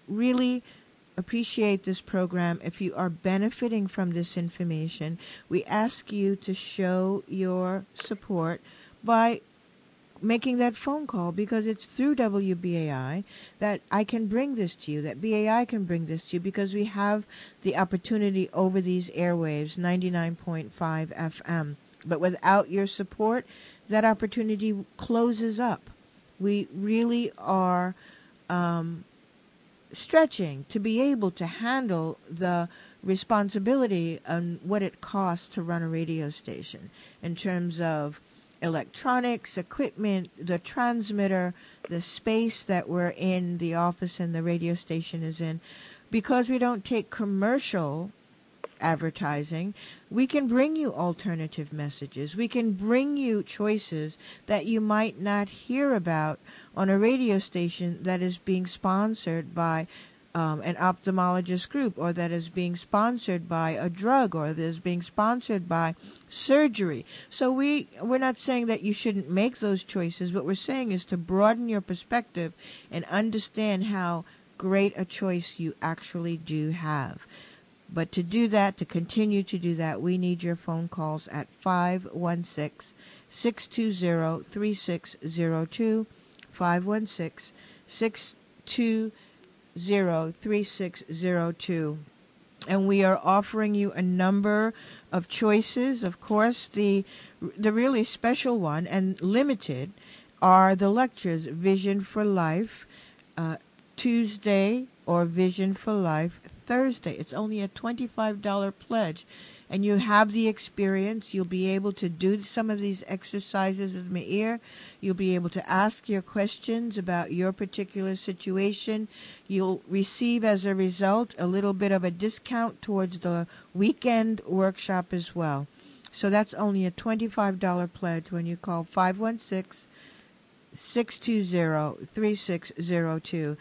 really appreciate this program, if you are benefiting from this information, we ask you to show your support by making that phone call, because it's through WBAI that I can bring this to you, that BAI can bring this to you, because we have the opportunity over these airwaves, 99.5 FM. But without your support, that opportunity closes up. We really are stretching to be able to handle the responsibility and what it costs to run a radio station in terms of electronics, equipment, the transmitter, the space that we're in, the office and the radio station is in. Because we don't take commercial advertising, we can bring you alternative messages. We can bring you choices that you might not hear about on a radio station that is being sponsored by an ophthalmologist group, or that is being sponsored by a drug, or that is being sponsored by surgery. So we're not saying that you shouldn't make those choices. What we're saying is to broaden your perspective and understand how great a choice you actually do have. But to do that, to continue to do that, we need your phone calls at 516-620-3602, 516-620-3602. And we are offering you a number of choices. Of course, the really special one and limited are the lectures, Vision for Life, Tuesday, or Vision for Life, Thursday. It's only a $25 pledge, and you have the experience. You'll be able to do some of these exercises with Meir. You'll be able to ask your questions about your particular situation. You'll receive, as a result, a little bit of a discount towards the weekend workshop as well. So that's only a $25 pledge when you call 516-620-3602.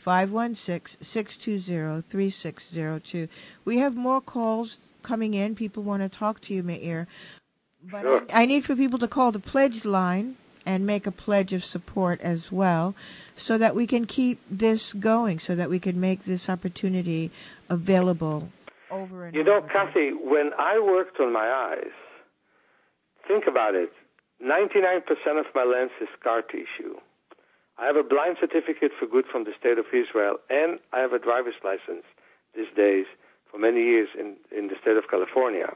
516-620-3602. We have more calls coming in. People want to talk to you, Meir. But Sure. I need for people to call the pledge line and make a pledge of support as well, so that we can keep this going, so that we can make this opportunity available over and over. You know, Kathy, when I worked on my eyes, think about it, 99% of my lens is scar tissue. I have a blind certificate for good from the state of Israel, and I have a driver's license these days for many years in the state of California.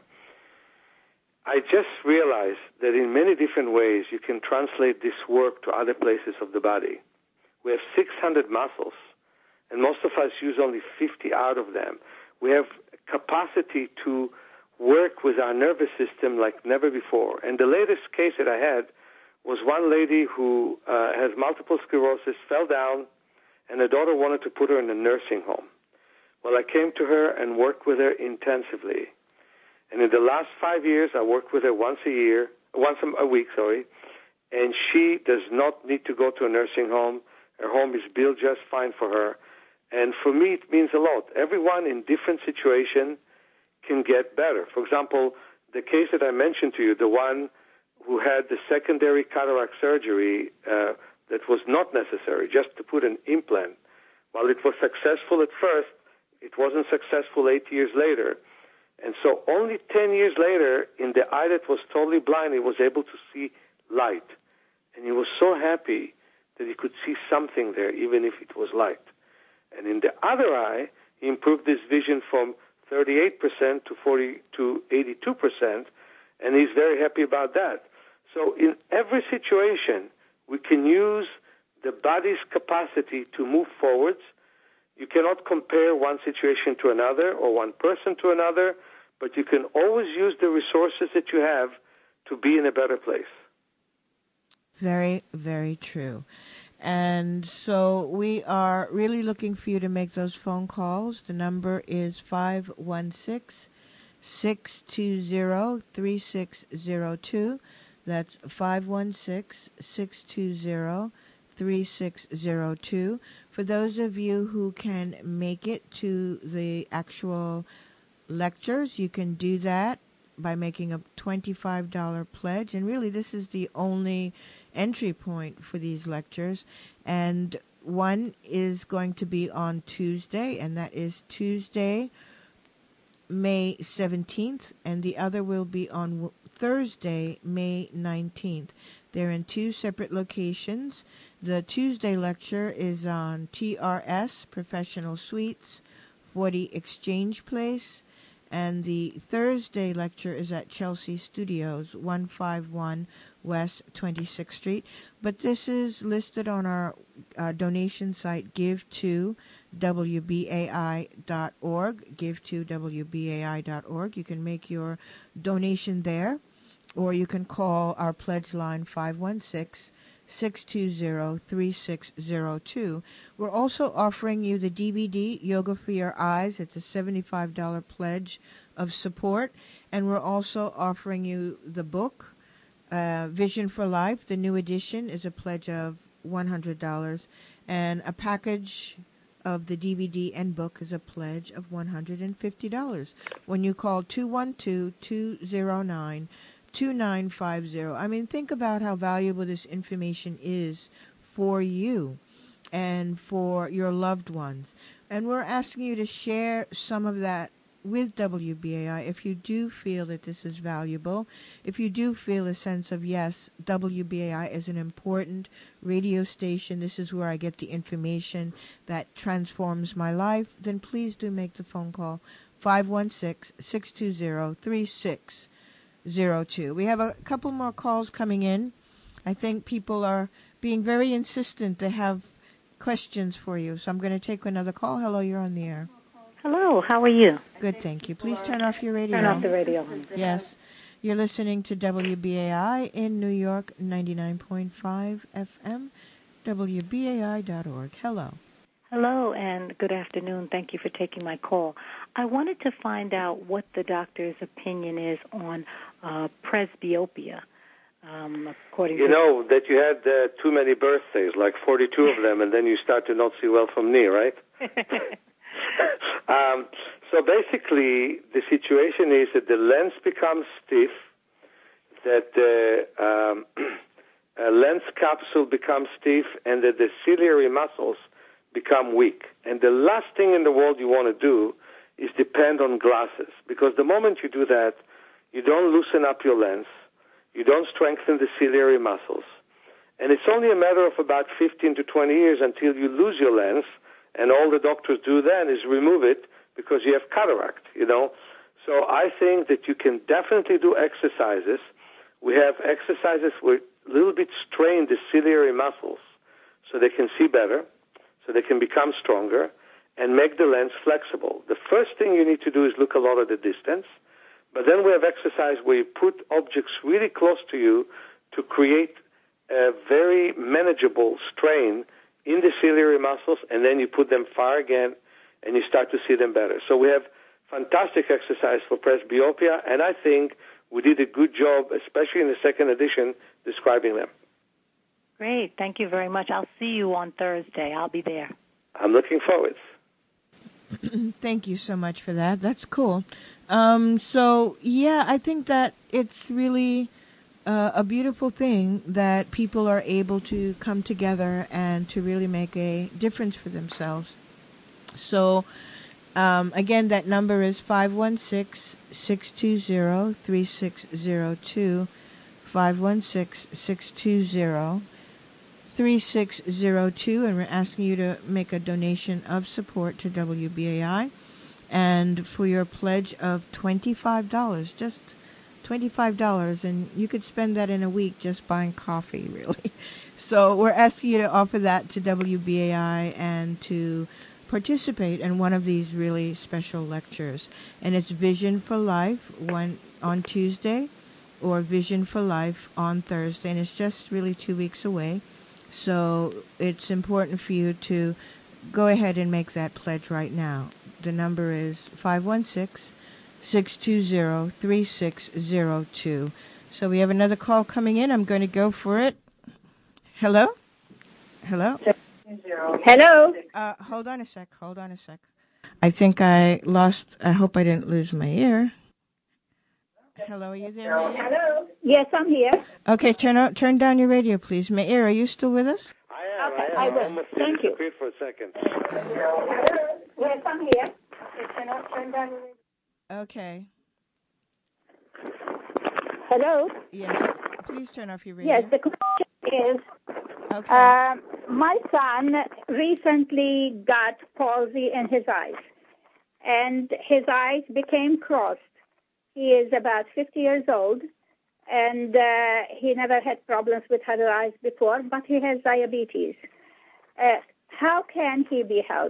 I just realized that in many different ways you can translate this work to other places of the body. We have 600 muscles, and most of us use only 50 out of them. We have capacity to work with our nervous system like never before. And the latest case that I had was one lady who has multiple sclerosis, fell down, and her daughter wanted to put her in a nursing home. Well, I came to her and worked with her intensively. And in the last 5 years, I worked with her once a week, and she does not need to go to a nursing home. Her home is built just fine for her. And for me, it means a lot. Everyone in different situation can get better. For example, the case that I mentioned to you, the one who had the secondary cataract surgery that was not necessary, just to put an implant. While it was successful at first, it wasn't successful 8 years later. And so only 10 years later, in the eye that was totally blind, he was able to see light. And he was so happy that he could see something there, even if it was light. And in the other eye, he improved his vision from 38% to 82%, and he's very happy about that. So in every situation, we can use the body's capacity to move forwards. You cannot compare one situation to another or one person to another, but you can always use the resources that you have to be in a better place. Very, very true. And so we are really looking for you to make those phone calls. The number is 516-620-3602. That's 516-620-3602. For those of you who can make it to the actual lectures, you can do that by making a $25 pledge. And really, this is the only entry point for these lectures. And one is going to be on Tuesday, and that is Tuesday, May 17th, and the other will be on Thursday, May 19th. They're in two separate locations. The Tuesday lecture is on TRS, Professional Suites, 40 Exchange Place, and the Thursday lecture is at Chelsea Studios, 151 West 26th Street. But this is listed on our donation site, give2wbai.org, give2wbai.org. You can make your donation there, or you can call our pledge line 516-620-3602. We're also offering you the DVD, Yoga for Your Eyes. It's a $75 pledge of support. And we're also offering you the book, Vision for Life. The new edition is a pledge of $100. And a package of the DVD and book is a pledge of $150. When you call 212-209-2950. I mean, think about how valuable this information is for you and for your loved ones. And we're asking you to share some of that with WBAI if you do feel that this is valuable. If you do feel a sense of, yes, WBAI is an important radio station, this is where I get the information that transforms my life, then please do make the phone call, 516-620-3602. We have a couple more calls coming in. I think people are being very insistent. They have questions for you. So I'm going to take another call. Hello, you're on the air. Hello, how are you? Good, thank you. Please turn off your radio. Turn off the radio, honey. Yes. You're listening to WBAI in New York, 99.5 FM, WBAI.org. Hello. Hello, and good afternoon. Thank you for taking my call. I wanted to find out what the doctor's opinion is on presbyopia. According you know that you had too many birthdays, like 42 of them, and then you start to not see well from knee, right? So basically, the situation is that the lens becomes stiff, that the lens capsule becomes stiff, and that the ciliary muscles become weak. And the last thing in the world you want to do is depend on glasses, because the moment you do that, you don't loosen up your lens, you don't strengthen the ciliary muscles, and it's only a matter of about 15 to 20 years until you lose your lens, and all the doctors do then is remove it because you have cataract, you know. So I think that you can definitely do exercises. We have exercises where a little bit strain the ciliary muscles so they can see better, so they can become stronger, and make the lens flexible. The first thing you need to do is look a lot at the distance, but then we have exercise where you put objects really close to you to create a very manageable strain in the ciliary muscles, and then you put them far again, and you start to see them better. So we have fantastic exercise for presbyopia, and I think we did a good job, especially in the second edition, describing them. Great. Thank you very much. I'll see you on Thursday. I'll be there. I'm looking forward. Thank you so much for that. That's cool. So, yeah, I think that it's really a beautiful thing that people are able to come together and to really make a difference for themselves. So, again, that number is 516-620-3602, 516-620-3602, and we're asking you to make a donation of support to WBAI. And for your pledge of $25, just $25, and you could spend that in a week just buying coffee, really. So we're asking you to offer that to WBAI and to participate in one of these really special lectures. And it's Vision for Life on Tuesday or Vision for Life on Thursday, and it's just really 2 weeks away. So it's important for you to go ahead and make that pledge right now. The number is 516-620-3602. So we have another call coming in. I'm going to go for it. Hello? Hello? Hello? Hold on a sec. I think I hope I didn't lose my ear. Hello, are you there, Meir? Hello? Yes, I'm here. Okay, turn down your radio, please. Meir, are you still with us? I I will. almost Thank you. disappeared for a second. Yes, I'm here. Okay. Hello? Yes. Please turn off your radio. Yes, the question is, Okay. my son recently got palsy in his eyes, and his eyes became crossed. He is about 50 years old, and he never had problems with other eyes before, but he has diabetes. How can he be helped?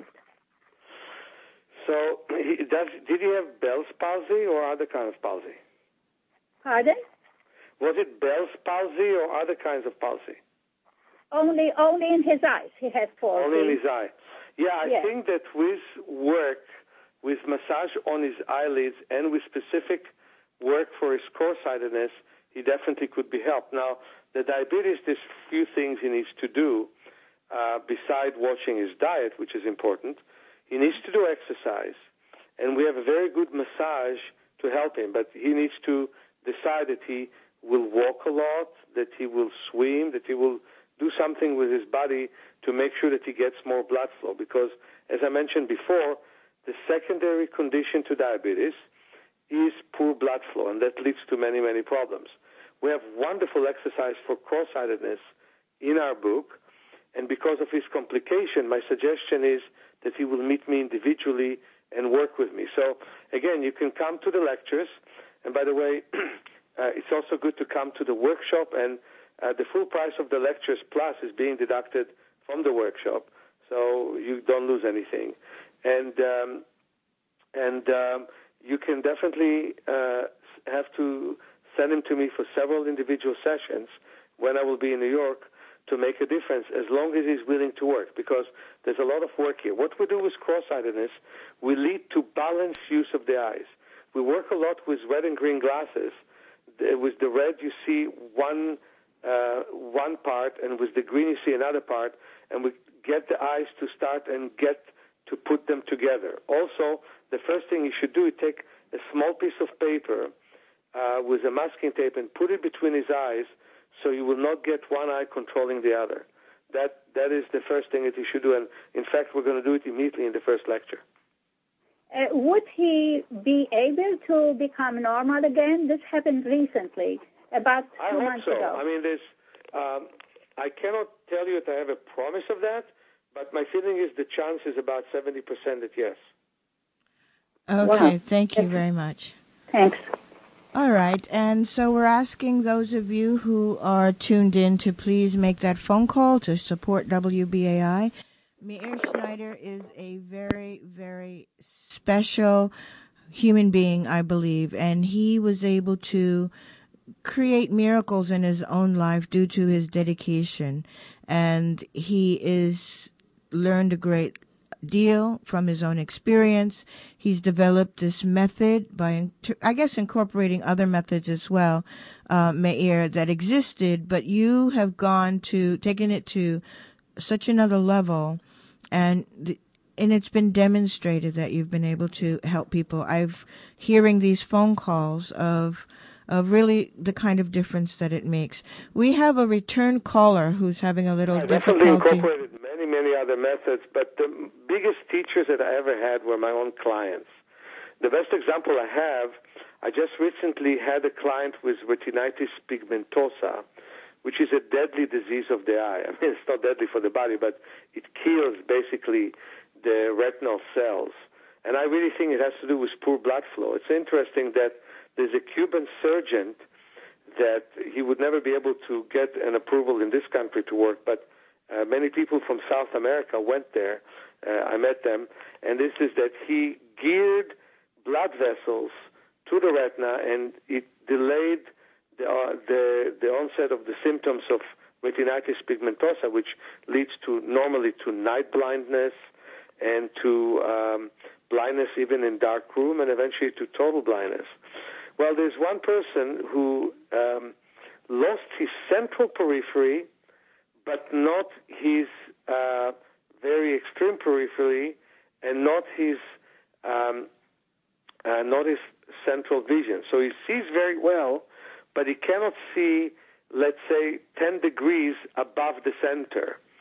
So, did he have Bell's palsy or other kind of palsy? Pardon? Was it Bell's palsy or other kinds of palsy? Only in his eyes he has palsy. Only in his eye. Yeah, I Yes. think that with work, with massage on his eyelids, and with specific work for his core-sightedness, he definitely could be helped. Now, the diabetes, there's few things he needs to do beside watching his diet, which is important. He needs to do exercise, and we have a very good massage to help him, but he needs to decide that he will walk a lot, that he will swim, that he will do something with his body to make sure that he gets more blood flow, because, as I mentioned before, the secondary condition to diabetes is poor blood flow, and that leads to many, many problems. We have wonderful exercise for cross-sightedness in our book, and because of his complication, my suggestion is that he will meet me individually and work with me. So, again, you can come to the lectures, and by the way, it's also good to come to the workshop, and the full price of the lectures plus is being deducted from the workshop, so you don't lose anything. And you can definitely have to send him to me for several individual sessions when I will be in New York to make a difference, as long as he's willing to work, because there's a lot of work here. What we do with cross-sightedness, we lead to balanced use of the eyes. We work a lot with red and green glasses. With the red, you see one part, and with the green, you see another part, and we get the eyes to start and get to put them together. Also, the first thing you should do is take a small piece of paper with a masking tape and put it between his eyes, so you will not get one eye controlling the other. That is the first thing that you should do, and in fact, we're going to do it immediately in the first lecture. Would he be able to become normal again? This happened recently, about 2 months ago. I hope so. I mean, I cannot tell you that I have a promise of that, but my feeling is the chance is about 70% that yes. Okay, Wow. thank you very much. Thanks. All right, and so we're asking those of you who are tuned in to please make that phone call to support WBAI. Meir Schneider is a very, very special human being, I believe, and he was able to create miracles in his own life due to his dedication, and he is learned a great deal from his own experience. He's developed this method by, I guess, incorporating other methods as well, Meir, that existed, but you have taken it to such another level, and it's been demonstrated that you've been able to help people. Hearing these phone calls of really the kind of difference that it makes. We have a return caller who's having a little difficulty. I definitely incorporated many other methods, but the biggest teachers that I ever had were my own clients. The best example I have, I just recently had a client with retinitis pigmentosa, which is a deadly disease of the eye. I mean, it's not deadly for the body, but it kills basically the retinal cells. And I really think it has to do with poor blood flow. It's interesting that there's a Cuban surgeon that he would never be able to get an approval in this country to work, but many people from South America went there. I met them, and this is that he geared blood vessels to the retina, and it delayed the onset of the symptoms of retinitis pigmentosa, which leads normally to night blindness and to blindness even in dark room, and eventually to total blindness. Well, there's one person who lost his central periphery, but not his very extreme periphery, and not his central vision. So he sees very well, but he cannot see, let's say, 10 degrees above the center.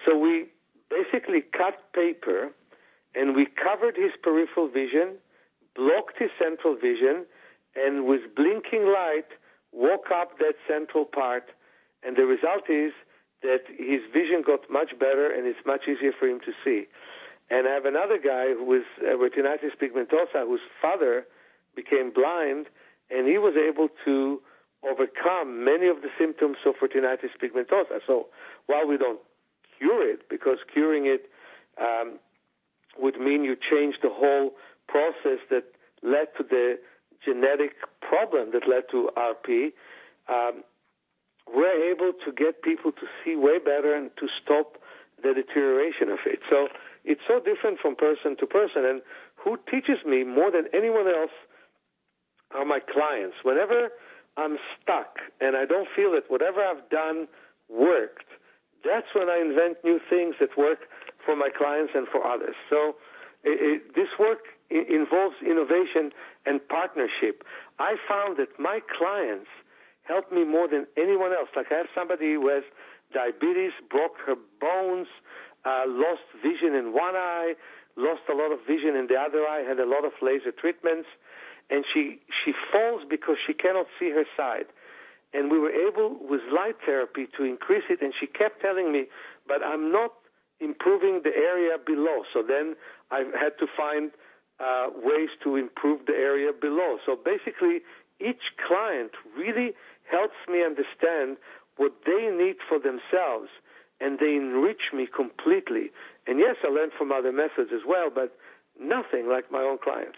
So we basically cut paper, and we covered his peripheral vision, blocked his central vision, and with blinking light woke up that central part. And the result is that his vision got much better, and it's much easier for him to see. And I have another guy who is retinitis pigmentosa, whose father became blind, and he was able to overcome many of the symptoms of retinitis pigmentosa. So while we don't cure it, because curing it would mean you change the whole process that led to the genetic problem that led to RP, we're able to get people to see way better and to stop the deterioration of it. So it's so different from person to person. And who teaches me more than anyone else are my clients. Whenever I'm stuck and I don't feel that whatever I've done worked, that's when I invent new things that work for my clients and for others. So this work involves innovation and partnership. I found that my clients help me more than anyone else. Like I have somebody who has diabetes, broke her bones, lost vision in one eye, lost a lot of vision in the other eye, had a lot of laser treatments, and she falls because she cannot see her side. And we were able, with light therapy, to increase it, and she kept telling me, but I'm not improving the area below. So then I had to find ways to improve the area below. So basically, each client really helps me understand what they need for themselves, and they enrich me completely. And yes, I learn from other methods as well, but nothing like my own clients.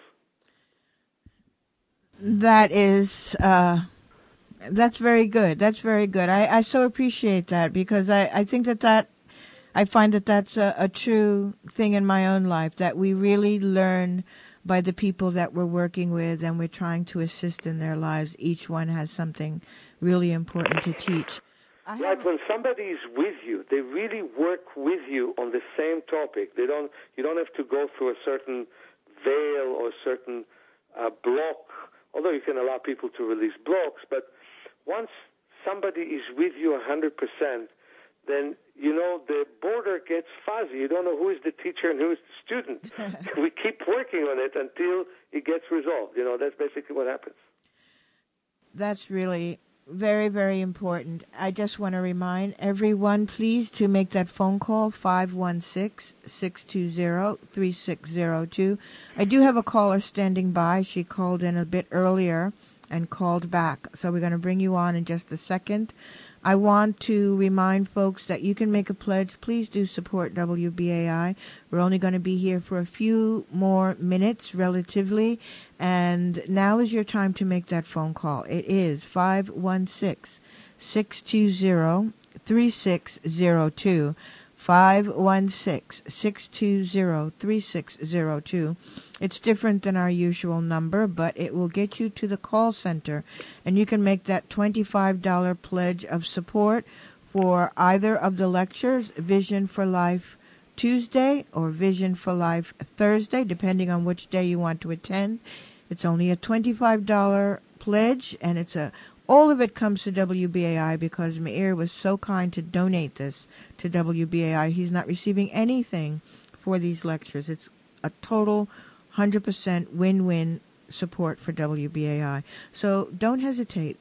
That is, that's very good. That's very good. I so appreciate that, because I think that I find that that's a true thing in my own life, that we really learn by the people that we're working with and we're trying to assist in their lives. Each one has something really important to teach. Right, when somebody is with you, they really work with you on the same topic. You don't have to go through a certain veil or a certain block, although you can allow people to release blocks. But once somebody is with you 100%, then, the border gets fuzzy. You don't know who is the teacher and who is the student. We keep working on it until it gets resolved. That's basically what happens. That's really very, very important. I just want to remind everyone, please, to make that phone call, 516-620-3602. I do have a caller standing by. She called in a bit earlier and called back. So we're going to bring you on in just a second. I want to remind folks that you can make a pledge. Please do support WBAI. We're only going to be here for a few more minutes, relatively. And now is your time to make that phone call. It is 516-620-3602. 516-620-3602. It's different than our usual number, but it will get you to the call center, and you can make that $25 pledge of support for either of the lectures, Vision for Life Tuesday or Vision for Life Thursday, depending on which day you want to attend. It's only a $25 pledge, and all of it comes to WBAI because Meir was so kind to donate this to WBAI. He's not receiving anything for these lectures. It's a total 100% win-win support for WBAI. So don't hesitate.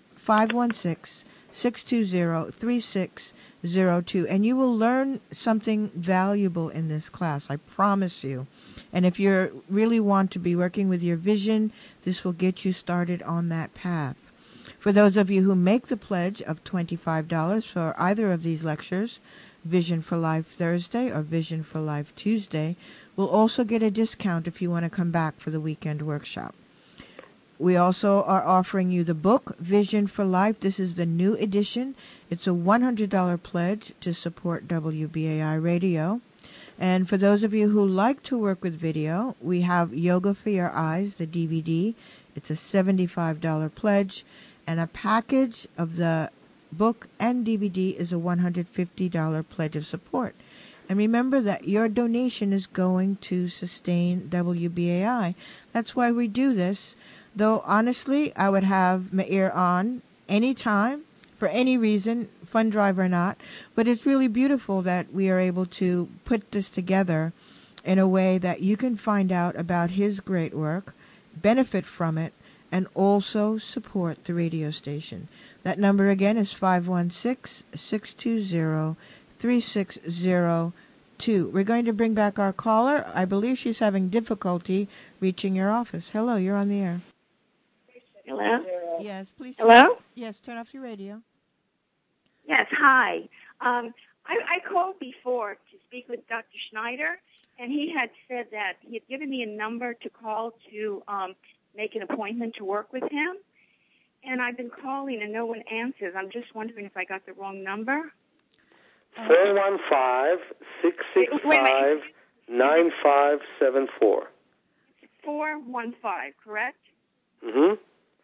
516-620-3602. And you will learn something valuable in this class, I promise you. And if you really want to be working with your vision, this will get you started on that path. For those of you who make the pledge of $25 for either of these lectures, Vision for Life Thursday or Vision for Life Tuesday, will also get a discount if you want to come back for the weekend workshop. We also are offering you the book, Vision for Life. This is the new edition. It's a $100 pledge to support WBAI Radio. And for those of you who like to work with video, we have Yoga for Your Eyes, the DVD. It's a $75 pledge. And a package of the book and DVD is a $150 pledge of support. And remember that your donation is going to sustain WBAI. That's why we do this. Though, honestly, I would have Meir on anytime for any reason, fund drive or not. But it's really beautiful that we are able to put this together in a way that you can find out about his great work, benefit from it, and also support the radio station. That number again is 516-620-3602. We're going to bring back our caller. I believe she's having difficulty reaching your office. Hello, you're on the air. Hello? Yes, please. Hello? Yes, turn off your radio. Yes, hi. I called before to speak with Dr. Schneider, and he had said that he had given me a number to call to make an appointment to work with him. And I've been calling and no one answers. I'm just wondering if I got the wrong number. 415-665-9574. 415, correct? Mm-hmm.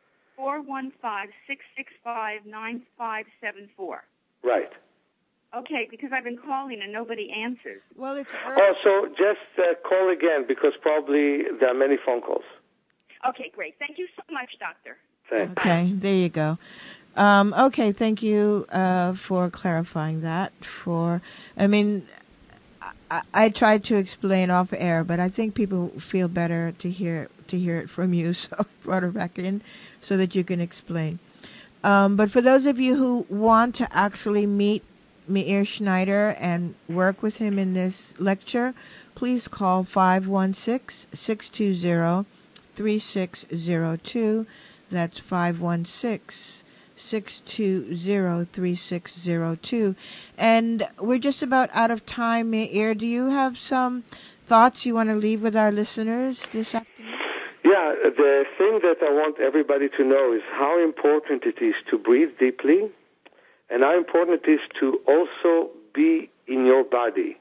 415-665-9574. Right. Okay, because I've been calling and nobody answers. Well, it's so just call again because probably there are many phone calls. Okay, great. Thank you so much, Doctor. Thanks. Okay, there you go. Okay, thank you for clarifying that. I tried to explain off air, but I think people feel better to hear it from you, so I brought her back in so that you can explain. But for those of you who want to actually meet Meir Schneider and work with him in this lecture, please call 516-620-3602. That's 516-620-3602. And we're just about out of time, Meir. Do you have some thoughts you want to leave with our listeners this afternoon? Yeah, the thing that I want everybody to know is how important it is to breathe deeply and how important it is to also be in your body.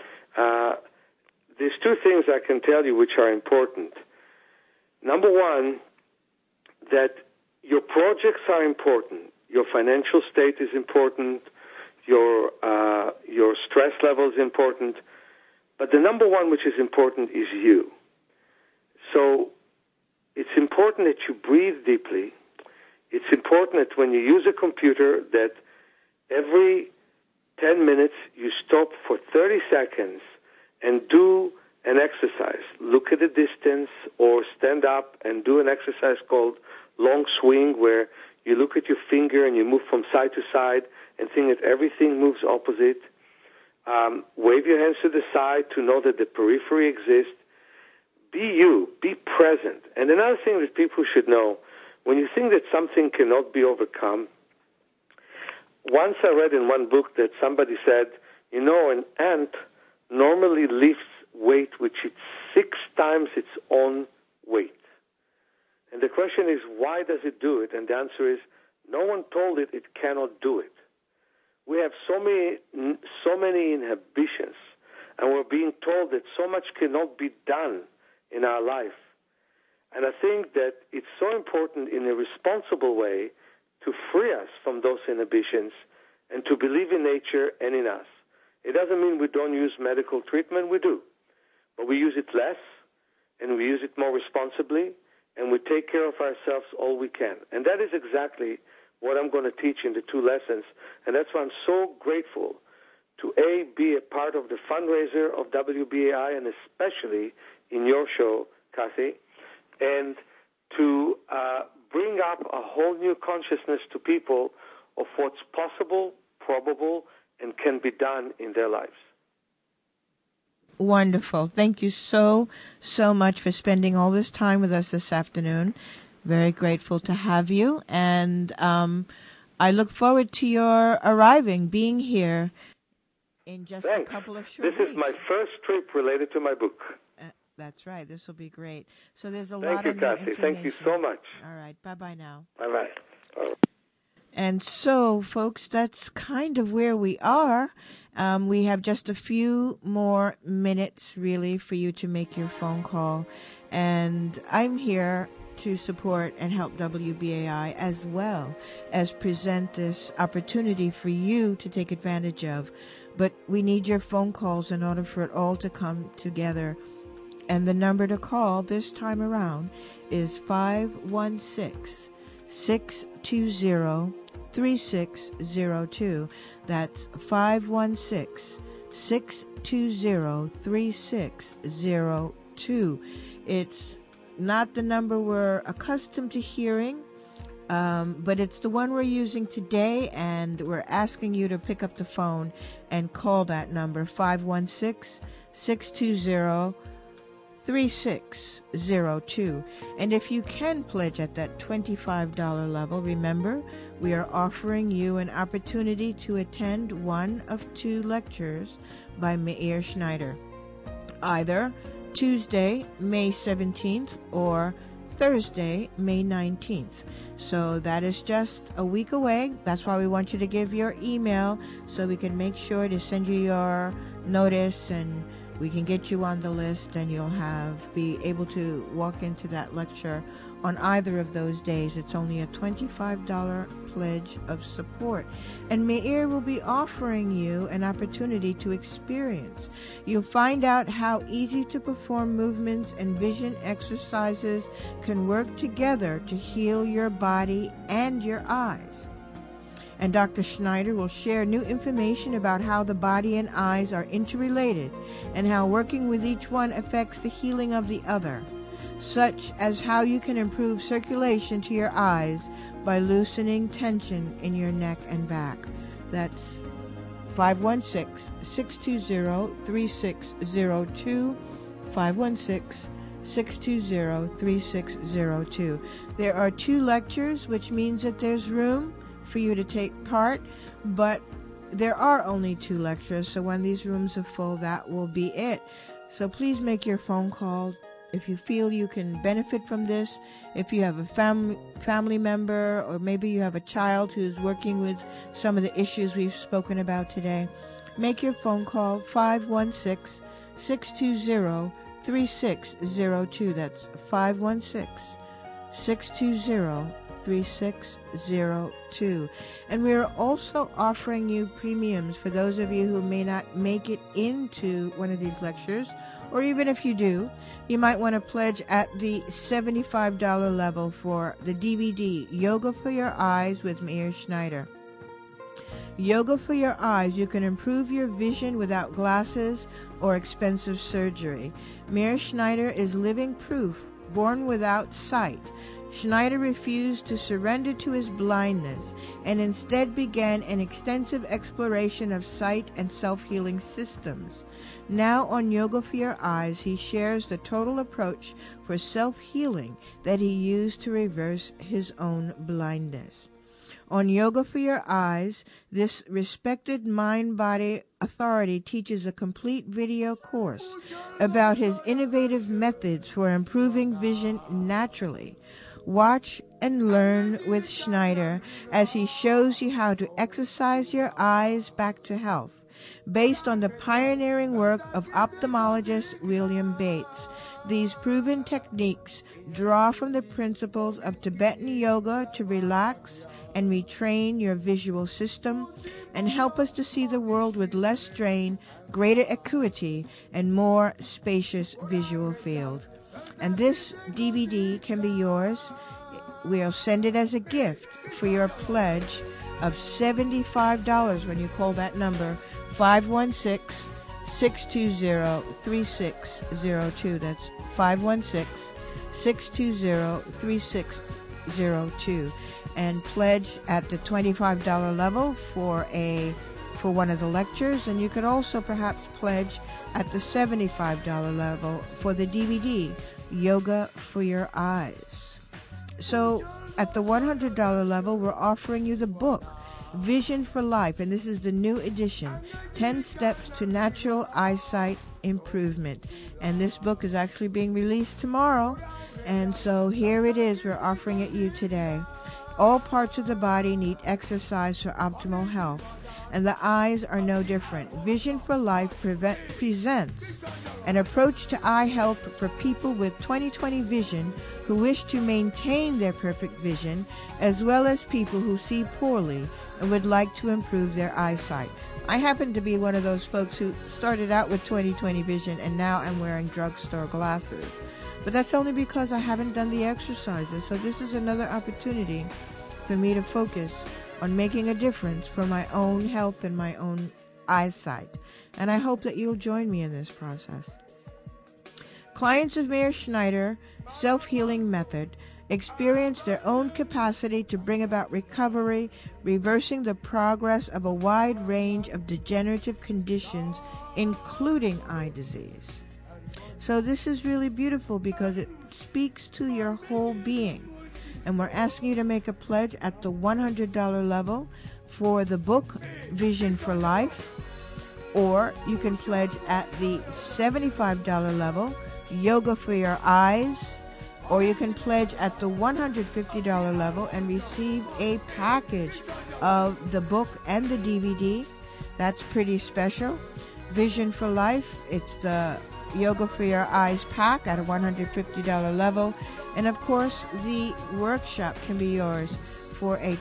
There's two things I can tell you which are important. Number one, that your projects are important. Your financial state is important. Your stress level is important. But the number one which is important is you. So it's important that you breathe deeply. It's important that when you use a computer that every 10 minutes you stop for 30 seconds and do an exercise. Look at the distance or stand up and do an exercise called long swing where you look at your finger and you move from side to side and think that everything moves opposite. Wave your hands to the side to know that the periphery exists. Be you. Be present. And another thing that people should know, when you think that something cannot be overcome, once I read in one book that somebody said, an ant normally lifts weight which is 6 times its own weight. And the question is, why does it do it? And the answer is, no one told it cannot do it. We have so many inhibitions, and we're being told that so much cannot be done in our life. And I think that it's so important in a responsible way to free us from those inhibitions and to believe in nature and in us. It doesn't mean we don't use medical treatment, we do. But we use it less, and we use it more responsibly, and we take care of ourselves all we can. And that is exactly what I'm going to teach in the 2 lessons. And that's why I'm so grateful to, be a part of the fundraiser of WBAI, and especially in your show, Kathy, and to bring up a whole new consciousness to people of what's possible, probable, and can be done in their lives. Wonderful. Thank you so much for spending all this time with us this afternoon. Very grateful to have you. And I look forward to your being here in just Thanks. A couple of short weeks. This is my first trip related to my book. That's right. This will be great. So there's a Thank lot you, of Kathy. new information. Thank you so much. All right. Bye-bye now. Bye-bye. And so, folks, that's kind of where we are. We have just a few more minutes, really, for you to make your phone call. And I'm here to support and help WBAI as well as present this opportunity for you to take advantage of. But we need your phone calls in order for it all to come together. And the number to call this time around is 516-620-3602. 3602. That's 516-620-3602. It's not the number we're accustomed to hearing, but it's the one we're using today, and we're asking you to pick up the phone and call that number, 516-620-3602. And if you can pledge at that $25 level, remember, we are offering you an opportunity to attend one of 2 lectures by Meir Schneider, either Tuesday, May 17th, or Thursday, May 19th. So that is just a week away. That's why we want you to give your email so we can make sure to send you your notice, and we can get you on the list, and you'll be able to walk into that lecture on either of those days. It's only a $25 pledge of support. And Meir will be offering you an opportunity to experience. You'll find out how easy to perform movements and vision exercises can work together to heal your body and your eyes. And Dr. Schneider will share new information about how the body and eyes are interrelated and how working with each one affects the healing of the other, such as how you can improve circulation to your eyes by loosening tension in your neck and back. That's 516-620-3602, 516-620-3602. There are 2 lectures, which means that there's room for you to take part, but there are only 2 lectures, so when these rooms are full, that will be it. So please make your phone call if you feel you can benefit from this. If you have a family member, or maybe you have a child who's working with some of the issues we've spoken about today, make your phone call, 516-620-3602. That's 516-620-3602. And we are also offering you premiums for those of you who may not make it into one of these lectures, or even if you do, you might want to pledge at the $75 level for the DVD, Yoga for Your Eyes with Meir Schneider. Yoga for Your Eyes, you can improve your vision without glasses or expensive surgery. Meir Schneider is living proof, born without sight. Schneider refused to surrender to his blindness and instead began an extensive exploration of sight and self-healing systems. Now on Yoga for Your Eyes, he shares the total approach for self-healing that he used to reverse his own blindness. On Yoga for Your Eyes, this respected mind-body authority teaches a complete video course about his innovative methods for improving vision naturally. Watch and learn with Schneider as he shows you how to exercise your eyes back to health, based on the pioneering work of ophthalmologist William Bates. These proven techniques draw from the principles of Tibetan yoga to relax and retrain your visual system and help us to see the world with less strain, greater acuity, and more spacious visual field. And this DVD can be yours. We'll send it as a gift for your pledge of $75 when you call that number, 516-620-3602. That's 516-620-3602. And pledge at the $25 level for one of the lectures, and you could also perhaps pledge at the $75 level for the DVD, Yoga for Your Eyes. So at the $100 level, we're offering you the book, Vision for Life, and this is the new edition, 10 Steps to Natural Eyesight Improvement. And this book is actually being released tomorrow, and so here it is. We're offering it you today. All parts of the body need exercise for optimal health, and the eyes are no different. Vision for Life presents an approach to eye health for people with 20/20 vision who wish to maintain their perfect vision, as well as people who see poorly and would like to improve their eyesight. I happen to be one of those folks who started out with 20/20 vision, and now I'm wearing drugstore glasses. But that's only because I haven't done the exercises. So this is another opportunity for me to focus on making a difference for my own health and my own eyesight. And I hope that you'll join me in this process. Clients of Mayor Schneider Self-Healing Method experience their own capacity to bring about recovery, reversing the progress of a wide range of degenerative conditions, including eye disease. So this is really beautiful because it speaks to your whole being. And we're asking you to make a pledge at the $100 level for the book Vision for Life, or you can pledge at the $75 level, Yoga for Your Eyes, or you can pledge at the $150 level and receive a package of the book and the DVD. That's pretty special. Vision for Life, it's the Yoga for Your Eyes pack at a $150 level. And of course, the workshop can be yours for a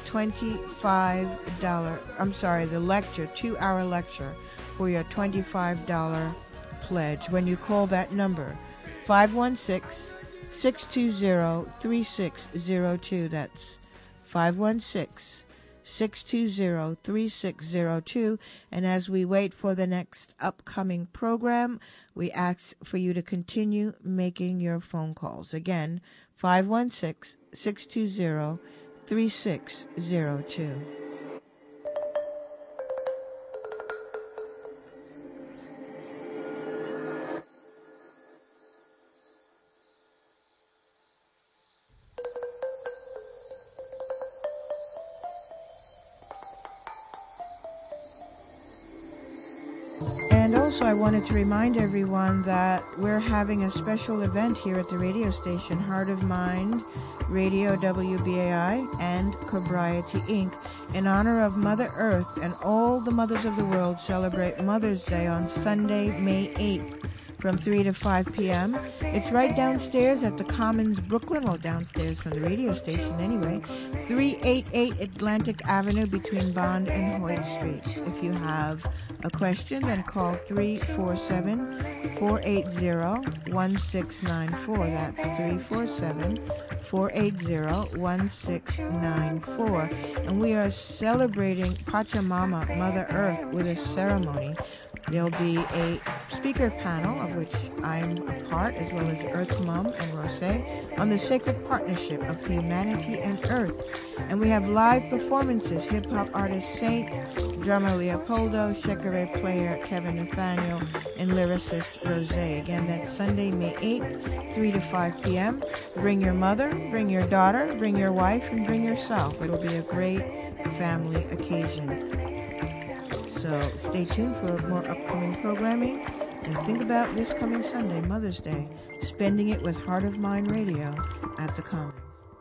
the lecture, 2-hour lecture, for your $25 pledge when you call that number, 516-620-3602. That's 516-620-3602. And as we wait for the next upcoming program, we ask for you to continue making your phone calls. Again, 516-620-3602. And also, I wanted to remind everyone that we're having a special event here at the radio station, Heart of Mind, Radio WBAI, and Cobriety Inc. in honor of Mother Earth, and all the mothers of the world celebrate Mother's Day on Sunday, May 8th, from 3 to 5 p.m. It's right downstairs at the Commons, Brooklyn, well, downstairs from the radio station anyway, 388 Atlantic Avenue between Bond and Hoyt Streets. If you have a question, then call 347-480-1694. That's 347-480-1694. And we are celebrating Pachamama, Mother Earth, with a ceremony. There'll be a speaker panel, of which I'm a part, as well as Earth Mom and Rosé, on the sacred partnership of humanity and Earth. And we have live performances, hip-hop artist Saint, drummer Leopoldo, shekere player Kevin Nathaniel, and lyricist Rosé. Again, that's Sunday, May 8th, 3 to 5 p.m. Bring your mother, bring your daughter, bring your wife, and bring yourself. It'll be a great family occasion. So stay tuned for more upcoming programming. And think about this coming Sunday, Mother's Day, spending it with Heart of Mind Radio at the Commons.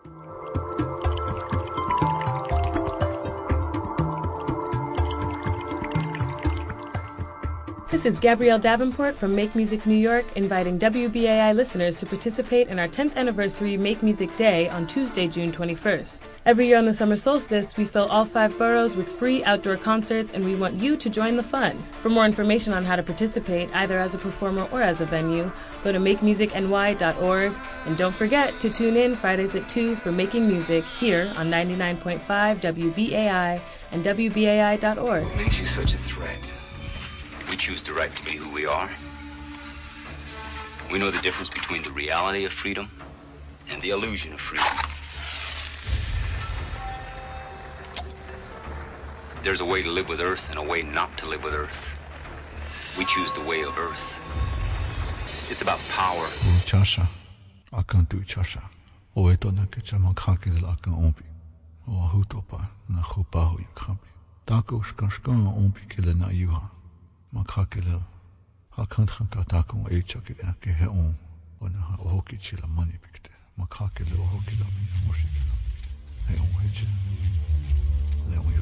This is Gabrielle Davenport from Make Music New York, inviting WBAI listeners to participate in our 10th anniversary Make Music Day on Tuesday, June 21st. Every year on the summer solstice, we fill all 5 boroughs with free outdoor concerts, and we want you to join the fun. For more information on how to participate, either as a performer or as a venue, go to makemusicny.org, and don't forget to tune in Fridays at 2 for Making Music here on 99.5 WBAI and WBAI.org. What makes you such a threat? We choose the right to be who we are. We know the difference between the reality of freedom and the illusion of freedom. There's a way to live with Earth and a way not to live with Earth. We choose the way of Earth. It's about power. Chasha, akan tu chasha. Oeto na kechama kakil akan ompi. Oahutopa na hupahu yukampi. Tako shkanshkan ompi kila na yuha. Makakila, Hakantanka Takon Echaki and Keheon, on a Ohoki Chilla money picture. Makakila Ohokila Moshikila. I don't wait. Then we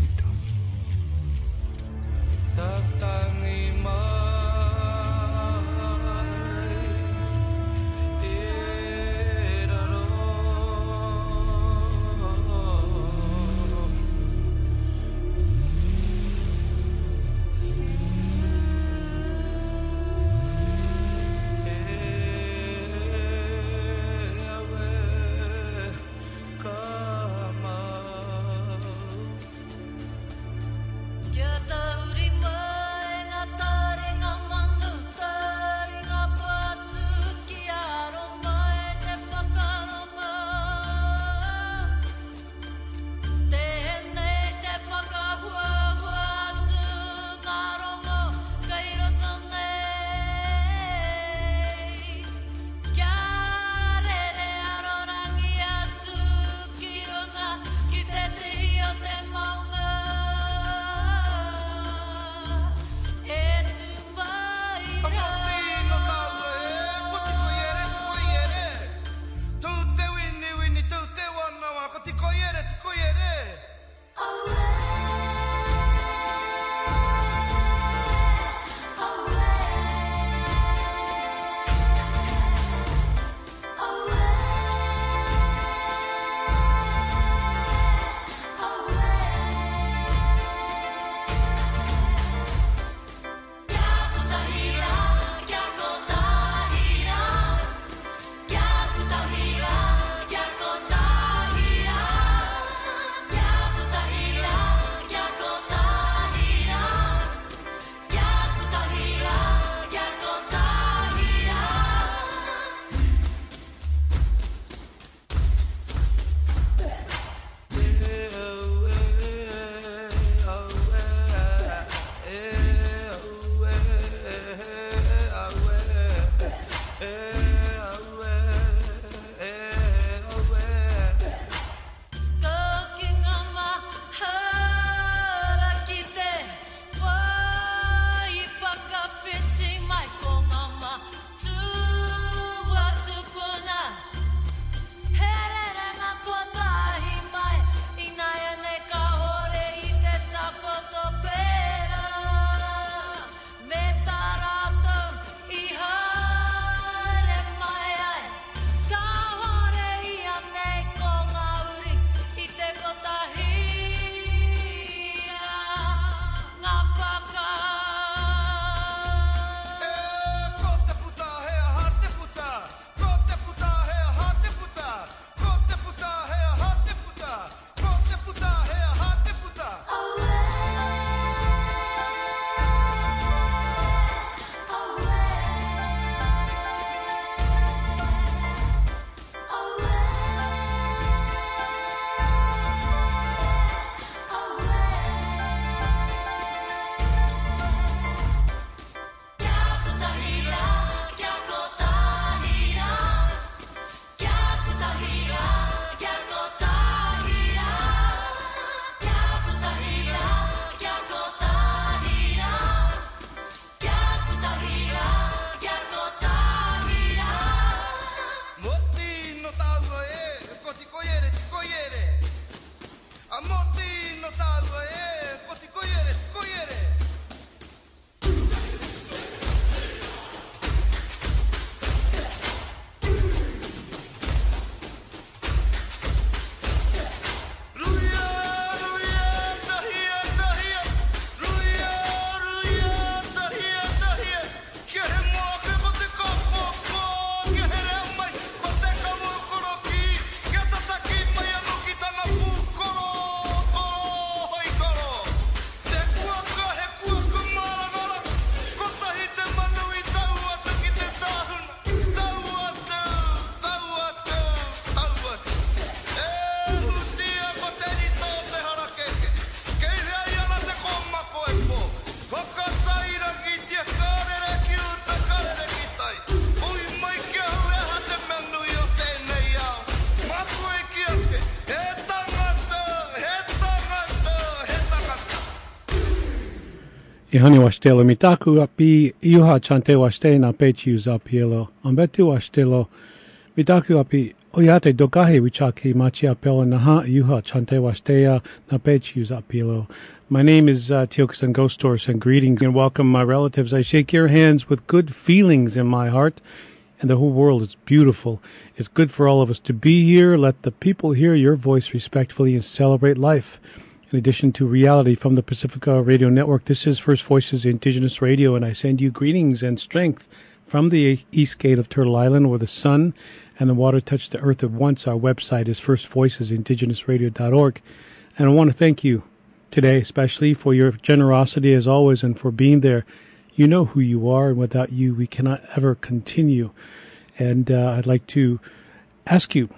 Ihani washtelo mitaku api iuha chante washte na pechius apielo. Ambetu washtelo mitaku api oyate dokahe wichaki machi apelo naha iuha chante washtea na pechius apielo. My name is Tiokasan Ghost Horse, and greetings and welcome, my relatives. I shake your hands with good feelings in my heart, and the whole world is beautiful. It's good for all of us to be here. Let the people hear your voice respectfully and celebrate life. In addition to reality from the Pacifica Radio Network, this is First Voices Indigenous Radio, and I send you greetings and strength from the east gate of Turtle Island, where the sun and the water touch the earth at once. Our website is firstvoicesindigenousradio.org, and I want to thank you today, especially for your generosity as always and for being there. You know who you are, and without you, we cannot ever continue. And I'd like to ask you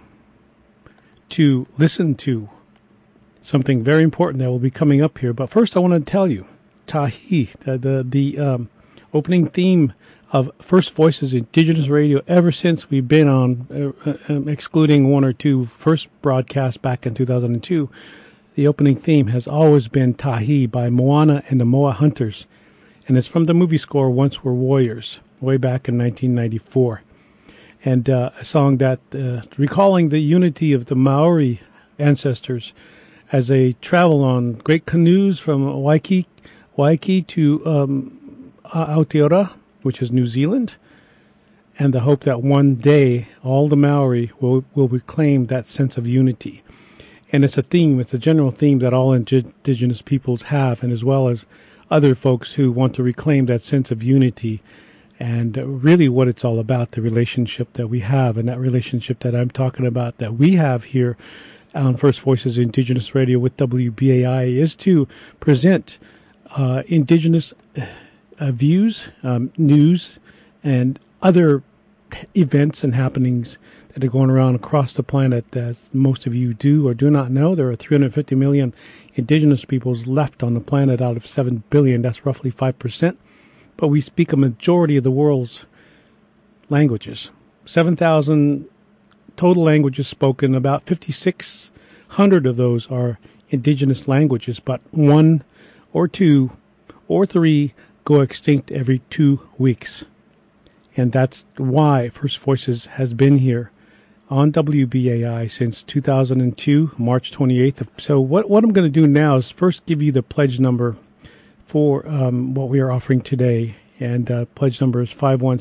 to listen to something very important that will be coming up here. But first, I want to tell you, Tahi, the opening theme of First Voices Indigenous Radio, ever since we've been on, excluding one or two first broadcasts back in 2002, the opening theme has always been Tahi by Moana and the Moa Hunters. And it's from the movie score Once Were Warriors, way back in 1994. And a song that recalling the unity of the Maori ancestors as they travel on great canoes from Waikiki to Aotearoa, which is New Zealand, and the hope that one day all the Maori will reclaim that sense of unity. And it's a theme, it's a general theme that all indigenous peoples have, and as well as other folks who want to reclaim that sense of unity and really what it's all about, the relationship that we have, and that relationship that I'm talking about that we have here on First Voices Indigenous Radio with WBAI is to present indigenous views, news, and other events and happenings that are going around across the planet. As most of you do or do not know, there are 350 million indigenous peoples left on the planet out of 7 billion. That's roughly 5%. But we speak a majority of the world's languages. 7,000 total languages spoken. About 5,600 of those are indigenous languages, but 1 or 2 or 3 go extinct every 2 weeks. And that's why First Voices has been here on WBAI since 2002, March 28th. So what I'm going to do now is first give you the pledge number for what we are offering today. And pledge number is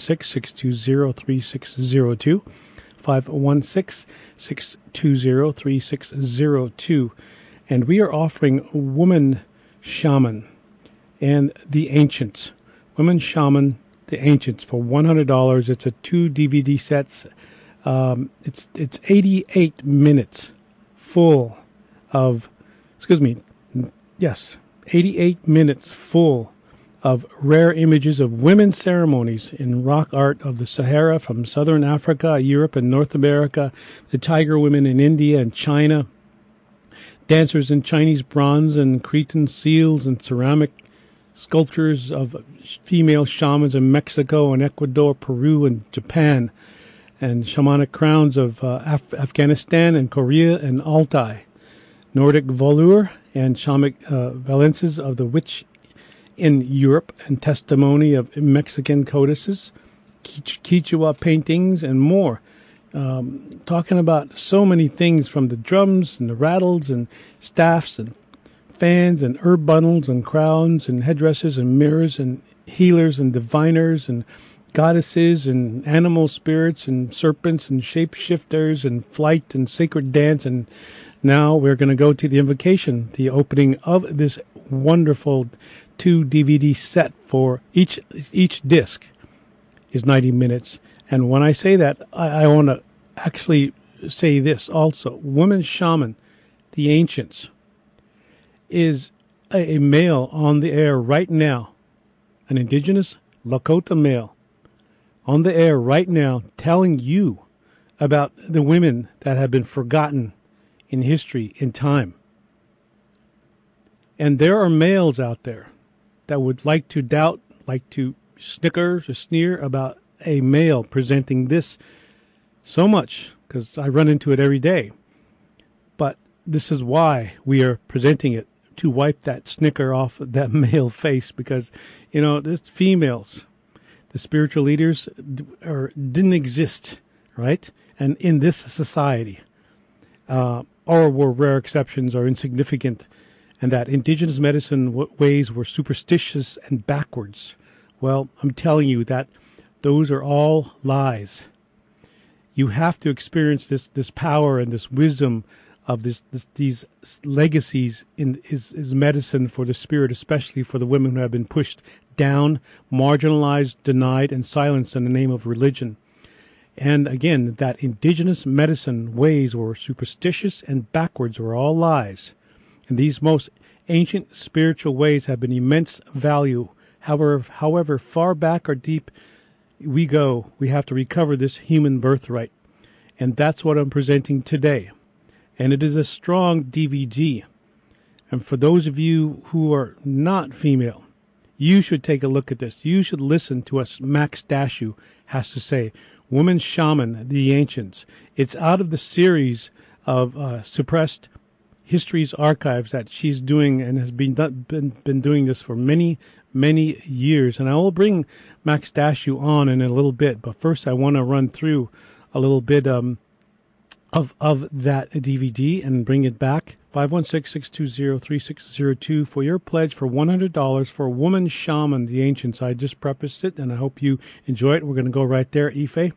516-620-3602, 516-620-3602. And we are offering Woman Shaman and the Ancients. Women Shaman, the Ancients, for $100. It's a 2 DVD sets. It's 88 minutes full of, 88 minutes full of rare images of women's ceremonies in rock art of the Sahara from southern Africa, Europe, and North America, the tiger women in India and China, dancers in Chinese bronze and Cretan seals and ceramic sculptures of female shamans in Mexico and Ecuador, Peru, and Japan, and shamanic crowns of Afghanistan and Korea and Altai, Nordic velour and shamanic valences of the witch in Europe, and testimony of Mexican codices, Quechua paintings, and more. Talking about so many things, from the drums and the rattles and staffs and fans and herb bundles and crowns and headdresses and mirrors and healers and diviners and goddesses and animal spirits and serpents and shapeshifters and flight and sacred dance. And now we're going to go to the invocation, the opening of this wonderful 2 DVD set. For each disc is 90 minutes. And when I say that, I want to actually say this also. Women Shaman, the Ancients, is a male on the air right now, an indigenous Lakota male on the air right now, telling you about the women that have been forgotten in history, in time. And there are males out there that would like to doubt, like to snicker or sneer about a male presenting this so much, because I run into it every day. But this is why we are presenting it to wipe that snicker off that male face, because, there's females, the spiritual leaders didn't exist, right? And in this society, or were rare exceptions or insignificant, and that indigenous medicine ways were superstitious and backwards. Well, I'm telling you that those are all lies. You have to experience this power and this wisdom of these legacies is medicine for the spirit, especially for the women who have been pushed down, marginalized, denied, and silenced in the name of religion. And again, that indigenous medicine ways were superstitious and backwards were all lies. And these most ancient spiritual ways have been immense value. However far back or deep we go, we have to recover this human birthright. And that's what I'm presenting today. And it is a strong DVD. And for those of you who are not female, you should take a look at this. You should listen to what Max Dashu has to say. Woman Shaman, the Ancients. It's out of the series of suppressed histories archives that she's doing, and has been doing this for many years. And I will bring Max Dashu on in a little bit, but first I want to run through a little bit of that DVD and bring it back. 516-620-3602 for your pledge for $100 for Woman Shaman, the Ancients. I just prefaced it, and I hope you enjoy it. We're going to go right there, Ife.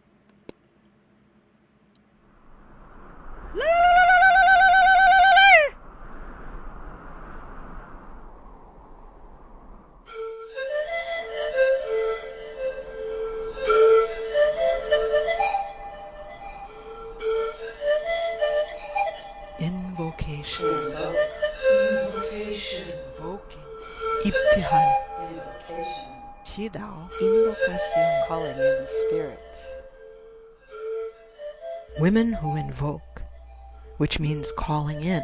Invocation, calling in the spirit. Women who invoke, which means calling in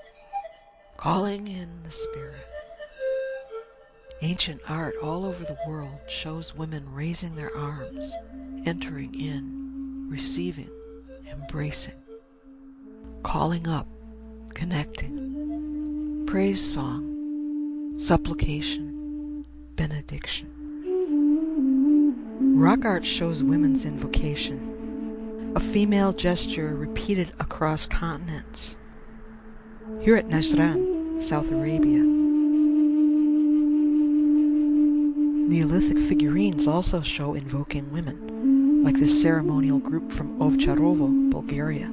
the spirit. Ancient art all over the world shows women raising their arms, entering in, receiving, embracing, calling up, connecting, praise song, supplication, benediction. Rock art shows women's invocation, a female gesture repeated across continents. Here at Najran, South Arabia. Neolithic figurines also show invoking women, like this ceremonial group from Ovcharovo, Bulgaria.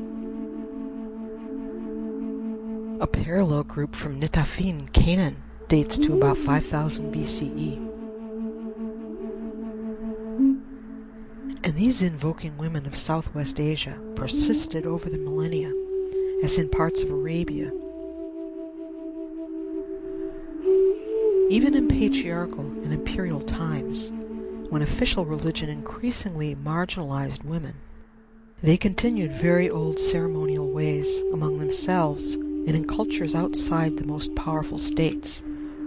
A parallel group from Nitafin, Canaan, dates to about 5000 BCE. And these invoking women of Southwest Asia persisted over the millennia, as in parts of Arabia. Even in patriarchal and imperial times, when official religion increasingly marginalized women, they continued very old ceremonial ways among themselves and in cultures outside the most powerful states.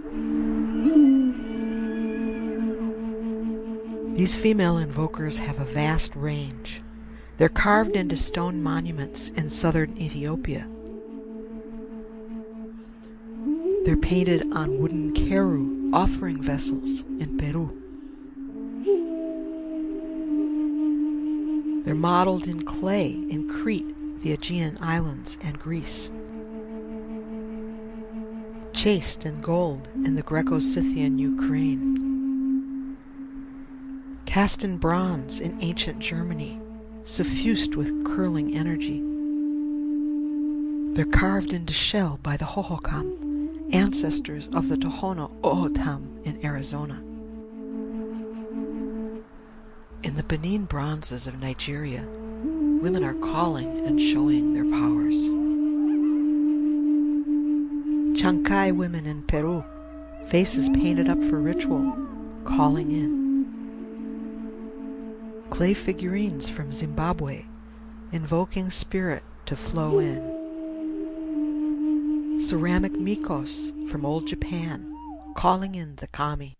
These female invokers have a vast range. They're carved into stone monuments in southern Ethiopia. They're painted on wooden keru, offering vessels, in Peru. They're modeled in clay in Crete, the Aegean Islands, and Greece. Chased in gold in the Greco-Scythian Ukraine. Cast in bronze in ancient Germany, suffused with curling energy. They're carved into shell by the Hohokam, ancestors of the Tohono O'odham in Arizona. In the Benin bronzes of Nigeria, women are calling and showing their powers. Chancay women in Peru, faces painted up for ritual, calling in. Clay figurines from Zimbabwe, invoking spirit to flow in. Ceramic mikos from old Japan, calling in the kami.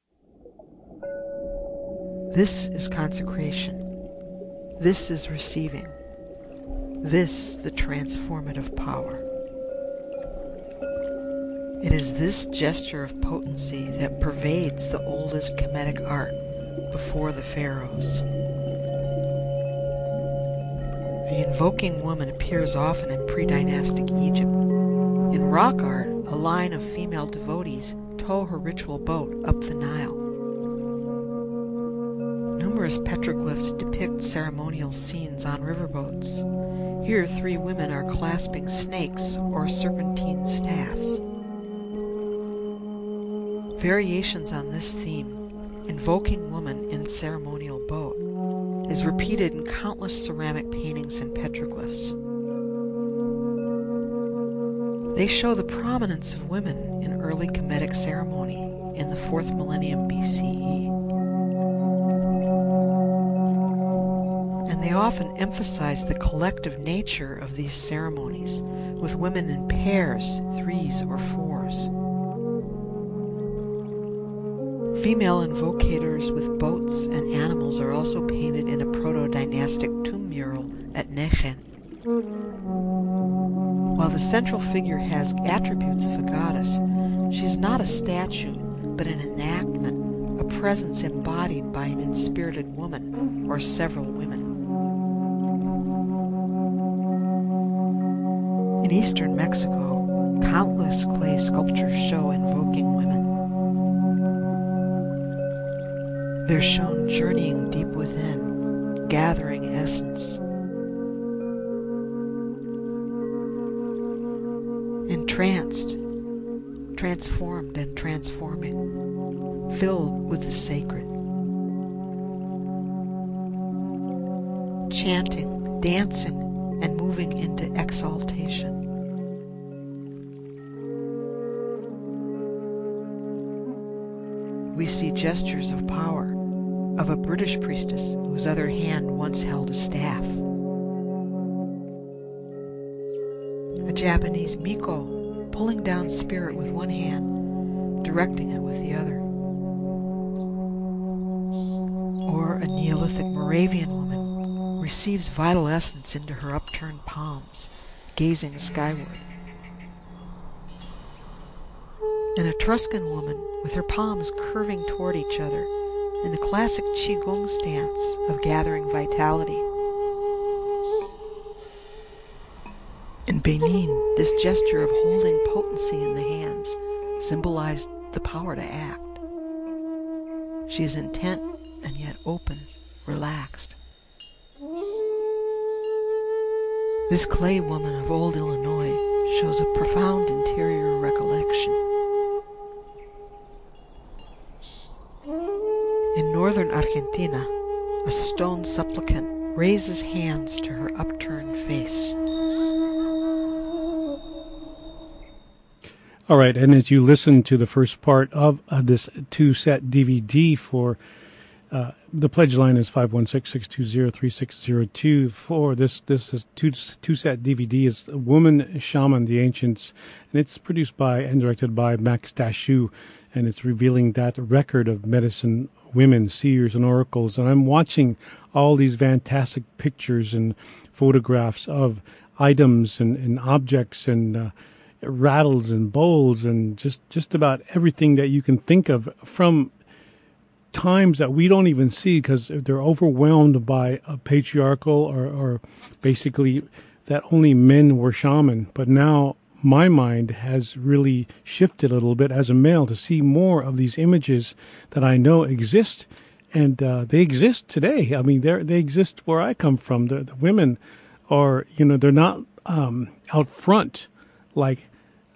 This is consecration. This is receiving. This the transformative power. It is this gesture of potency that pervades the oldest Kemetic art before the pharaohs. The invoking woman appears often in pre-dynastic Egypt. In rock art, a line of female devotees tow her ritual boat up the Nile. Numerous petroglyphs depict ceremonial scenes on riverboats. Here, 3 women are clasping snakes or serpentine staffs. Variations on this theme, invoking woman in ceremonial boat, is repeated in countless ceramic paintings and petroglyphs. They show the prominence of women in early Kemetic ceremony in the 4th millennium BCE. And they often emphasize the collective nature of these ceremonies, with women in pairs, 3s or 4s. Female invocators with boats and animals are also painted in a proto-dynastic tomb mural at Nechen. While the central figure has attributes of a goddess, she is not a statue, but an enactment, a presence embodied by an inspirited woman or several women. In eastern Mexico, countless clay sculptures show invoking women. They're shown journeying deep within, gathering essence. Entranced, transformed and transforming, filled with the sacred. Chanting, dancing, and moving into exaltation. We see gestures of power, of a British priestess whose other hand once held a staff. A Japanese miko pulling down spirit with one hand, directing it with the other. Or a Neolithic Moravian woman receives vital essence into her upturned palms, gazing skyward. An Etruscan woman with her palms curving toward each other in the classic Qigong stance of gathering vitality. In Benin, this gesture of holding potency in the hands symbolized the power to act. She is intent and yet open, relaxed. This clay woman of old Illinois shows a profound interior recollection. In northern Argentina, a stone supplicant raises hands to her upturned face. All right, and as you listen to the first part of this two-set DVD for the pledge line is 516-620-3602. For this is two-set DVD is Woman Shaman, the Ancients, and it's produced by and directed by Max Dashu, and it's revealing that record of medicine women, seers, and oracles. And I'm watching all these fantastic pictures and photographs of items and objects and rattles and bowls and just about everything that you can think of from times that we don't even see because they're overwhelmed by a patriarchal or basically that only men were shaman. But now my mind has really shifted a little bit as a male to see more of these images that I know exist, and they exist today. I mean, they exist where I come from. The women are, they're not out front like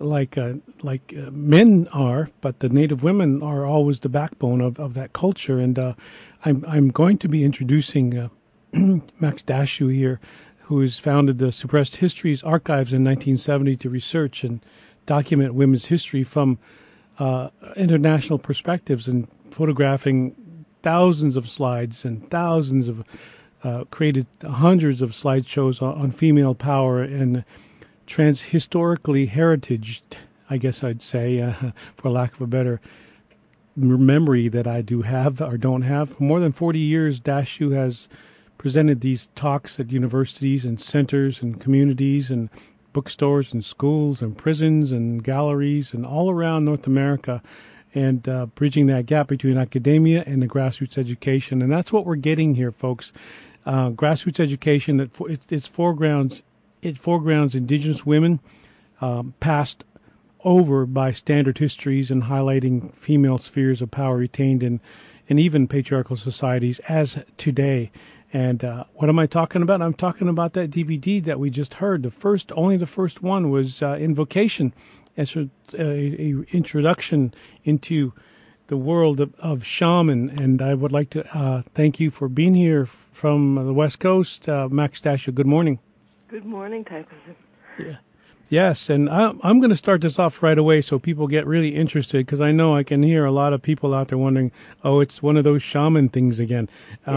men are, but the Native women are always the backbone of that culture. And I'm going to be introducing Max Dashu here, who has founded the Suppressed Histories Archives in 1970 to research and document women's history from international perspectives and photographing thousands of slides and thousands of created hundreds of slideshows on female power and transhistorically heritaged, I guess I'd say, for lack of a better memory that I do have or don't have. For more than 40 years, Dashu has presented these talks at universities and centers and communities and bookstores and schools and prisons and galleries and all around North America, and bridging that gap between academia and the grassroots education. And that's what we're getting here, folks. Grassroots education, it foregrounds indigenous women, passed over by standard histories and highlighting female spheres of power retained in even patriarchal societies as today. And what am I talking about? I'm talking about that DVD that we just heard. Only the first one was Invocation, as a introduction into the world of shaman. And I would like to thank you for being here from the West Coast. Max Dasha, good morning. Good morning, Tyson. Yeah. Yes, and I'm going to start this off right away so people get really interested, because I know I can hear a lot of people out there wondering, oh, it's one of those shaman things again.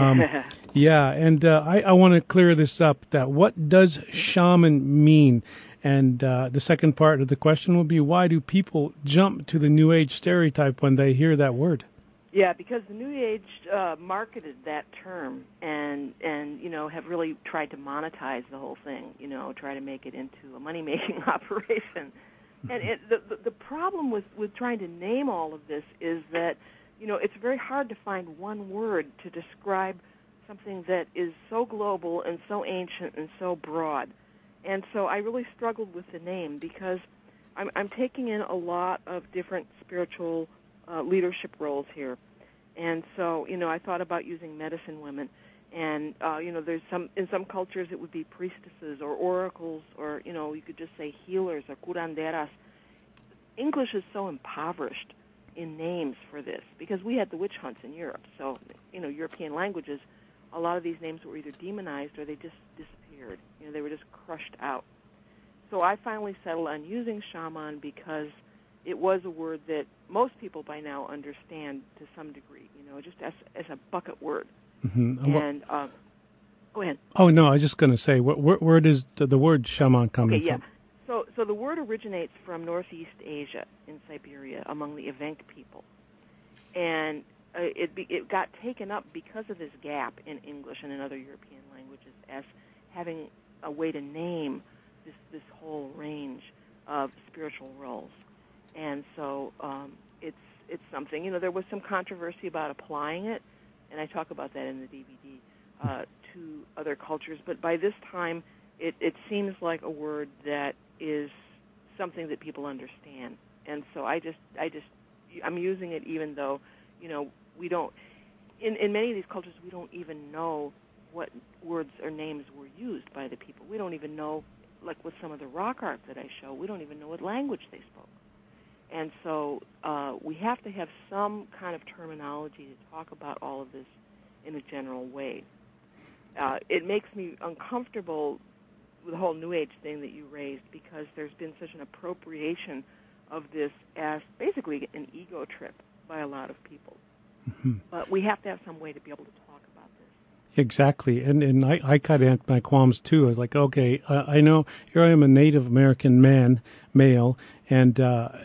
Yeah, and I want to clear this up, that what does shaman mean? And the second part of the question will be, why do people jump to the New Age stereotype when they hear that word? Yeah, because the New Age marketed that term and have really tried to monetize the whole thing, try to make it into a money-making operation. And the problem with trying to name all of this is that, it's very hard to find one word to describe something that is so global and so ancient and so broad. And so I really struggled with the name because I'm taking in a lot of different spiritual leadership roles here. And so, I thought about using medicine women. And, there's in some cultures it would be priestesses or oracles, or, you could just say healers or curanderas. English is so impoverished in names for this because we had the witch hunts in Europe. So, European languages, a lot of these names were either demonized or they just disappeared. They were just crushed out. So I finally settled on using shaman because it was a word that most people by now understand to some degree, just as a bucket word. Mm-hmm. And go ahead. Oh, no, I was just going to say, where does the word shaman come from? Okay, yeah. So the word originates from Northeast Asia in Siberia among the Evenk people. And it got taken up because of this gap in English and in other European languages as having a way to name this whole range of spiritual roles. And so it's something, there was some controversy about applying it, and I talk about that in the DVD, to other cultures. But by this time, it seems like a word that is something that people understand. And so I'm using it even though, we don't, in many of these cultures, we don't even know what words or names were used by the people. We don't even know, like with some of the rock art that I show, we don't even know what language they spoke. And so we have to have some kind of terminology to talk about all of this in a general way. It makes me uncomfortable with the whole New Age thing that you raised because there's been such an appropriation of this as basically an ego trip by a lot of people. Mm-hmm. But we have to have some way to be able to talk about this. Exactly. And I kind of had my qualms too. I was like, okay, I know here I am, a Native American male, and,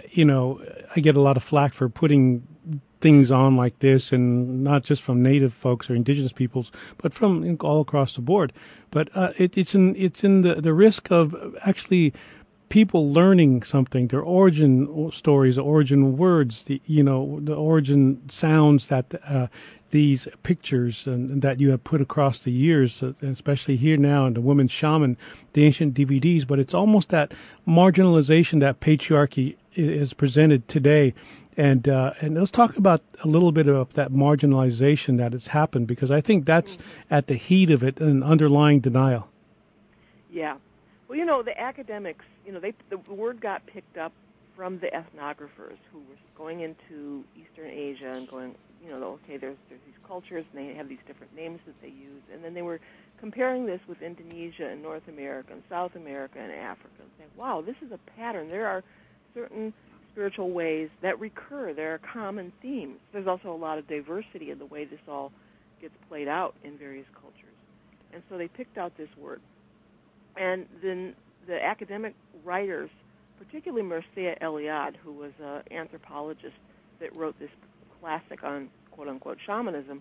I get a lot of flack for putting things on like this, and not just from Native folks or indigenous peoples, but from all across the board. But it's in the risk of actually people learning something, their origin stories, the origin words, the origin sounds that these pictures and that you have put across the years, especially here now in the Women's Shaman, the ancient DVDs. But it's almost that marginalization that patriarchy is presented today. And let's talk about a little bit of that marginalization that has happened, because I think that's at the heat of it, an underlying denial. Yeah. Well, the academics, the word got picked up from the ethnographers who were going into Eastern Asia and going, okay, there's these cultures and they have these different names that they use. And then they were comparing this with Indonesia and North America and South America and Africa and saying, wow, this is a pattern. There are certain spiritual ways that recur. There are common themes. There's also a lot of diversity in the way this all gets played out in various cultures. And so they picked out this word. And then the academic writers, particularly Mircea Eliade, who was an anthropologist that wrote this classic on quote-unquote shamanism,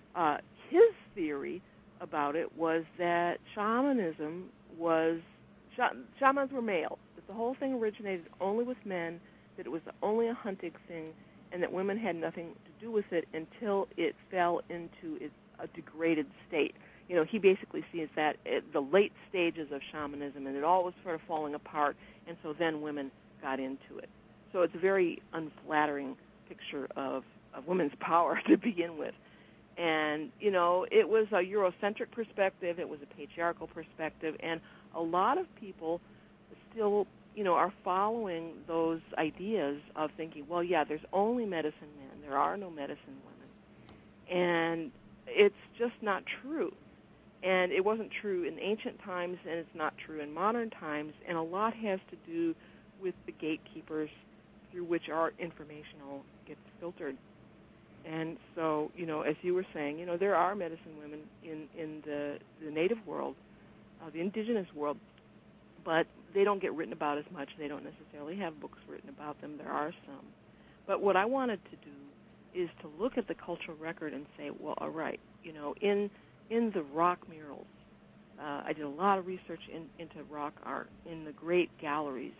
his theory about it was that shamanism was shamans were male, that the whole thing originated only with men, that it was only a hunting thing, and that women had nothing to do with it until it fell into a degraded state. He basically sees that at the late stages of shamanism, and it all was sort of falling apart, and so then women got into it. So it's a very unflattering picture of women's power to begin with. And, it was a Eurocentric perspective, it was a patriarchal perspective, and a lot of people still, are following those ideas of thinking, well, yeah, there's only medicine men, there are no medicine women. And it's just not true. And it wasn't true in ancient times, and it's not true in modern times, and a lot has to do with the gatekeepers through which our information all gets filtered. And so, as you were saying, there are medicine women in the native world, the indigenous world, but they don't get written about as much. They don't necessarily have books written about them. There are some. But what I wanted to do is to look at the cultural record and say, well, all right, in the rock murals, I did a lot of research into rock art in the great galleries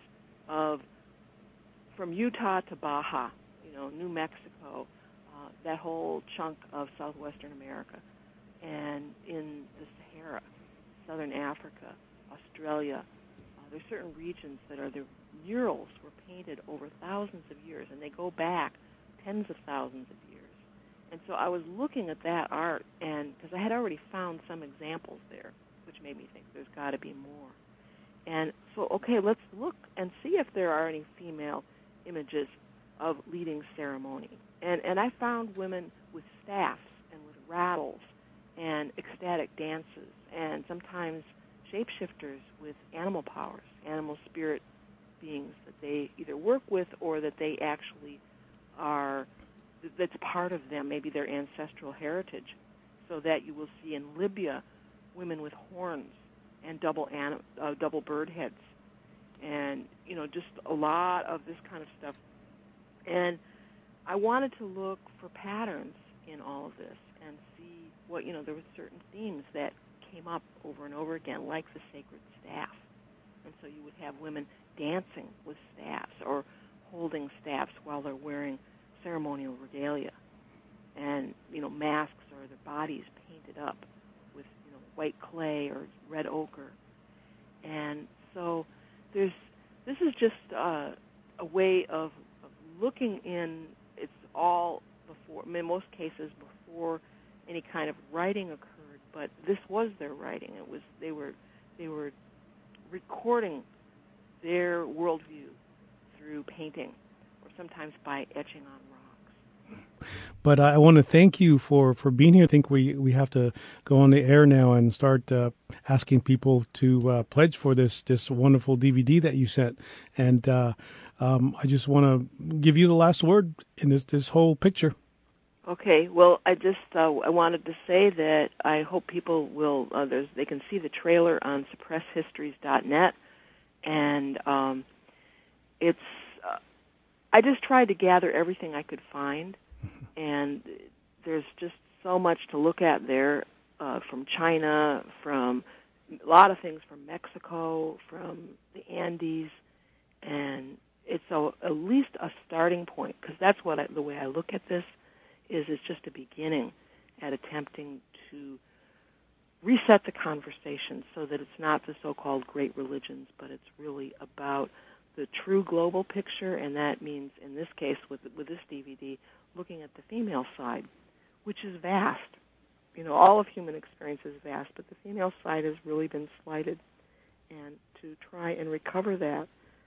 from Utah to Baja, New Mexico, that whole chunk of southwestern America, and in the Sahara, southern Africa, Australia. There's certain regions that the murals were painted over thousands of years, and they go back tens of thousands of years. And so I was looking at that art, and because I had already found some examples there, which made me think there's got to be more. And so, okay, let's look and see if there are any female images of leading ceremony. And I found women with staffs and with rattles and ecstatic dances, and sometimes shapeshifters with animal powers, animal spirit beings that they either work with or that they actually are, that's part of them, maybe their ancestral heritage. So that you will see in Libya women with horns and double bird heads, and just a lot of this kind of stuff. And I wanted to look for patterns in all of this and see what, there were certain themes that came up over and over again, like the sacred staff. And so you would have women dancing with staffs or holding staffs while they're wearing ceremonial regalia. And, masks or their bodies painted up with, white clay or red ochre. And so this is just a way of looking in. It's all before, in most cases, before any kind of writing occurred. But this was their writing. They were recording their worldview through painting, or sometimes by etching on rocks. But I want to thank you for being here. I think we have to go on the air now and start asking people to pledge for this wonderful DVD that you sent. And I just want to give you the last word in this whole picture. Okay. Well, I wanted to say that I hope people will. They can see the trailer on suppresshistories.net, and it's. I just tried to gather everything I could find, and there's just so much to look at there, from China, from a lot of things from Mexico, from the Andes, and it's at least a starting point, because that's the way I look at this. It's just a beginning at attempting to reset the conversation so that it's not the so-called great religions, but it's really about the true global picture, and that means, in this case, with this DVD, looking at the female side, which is vast. All of human experience is vast, but the female side has really been slighted, and to try and recover that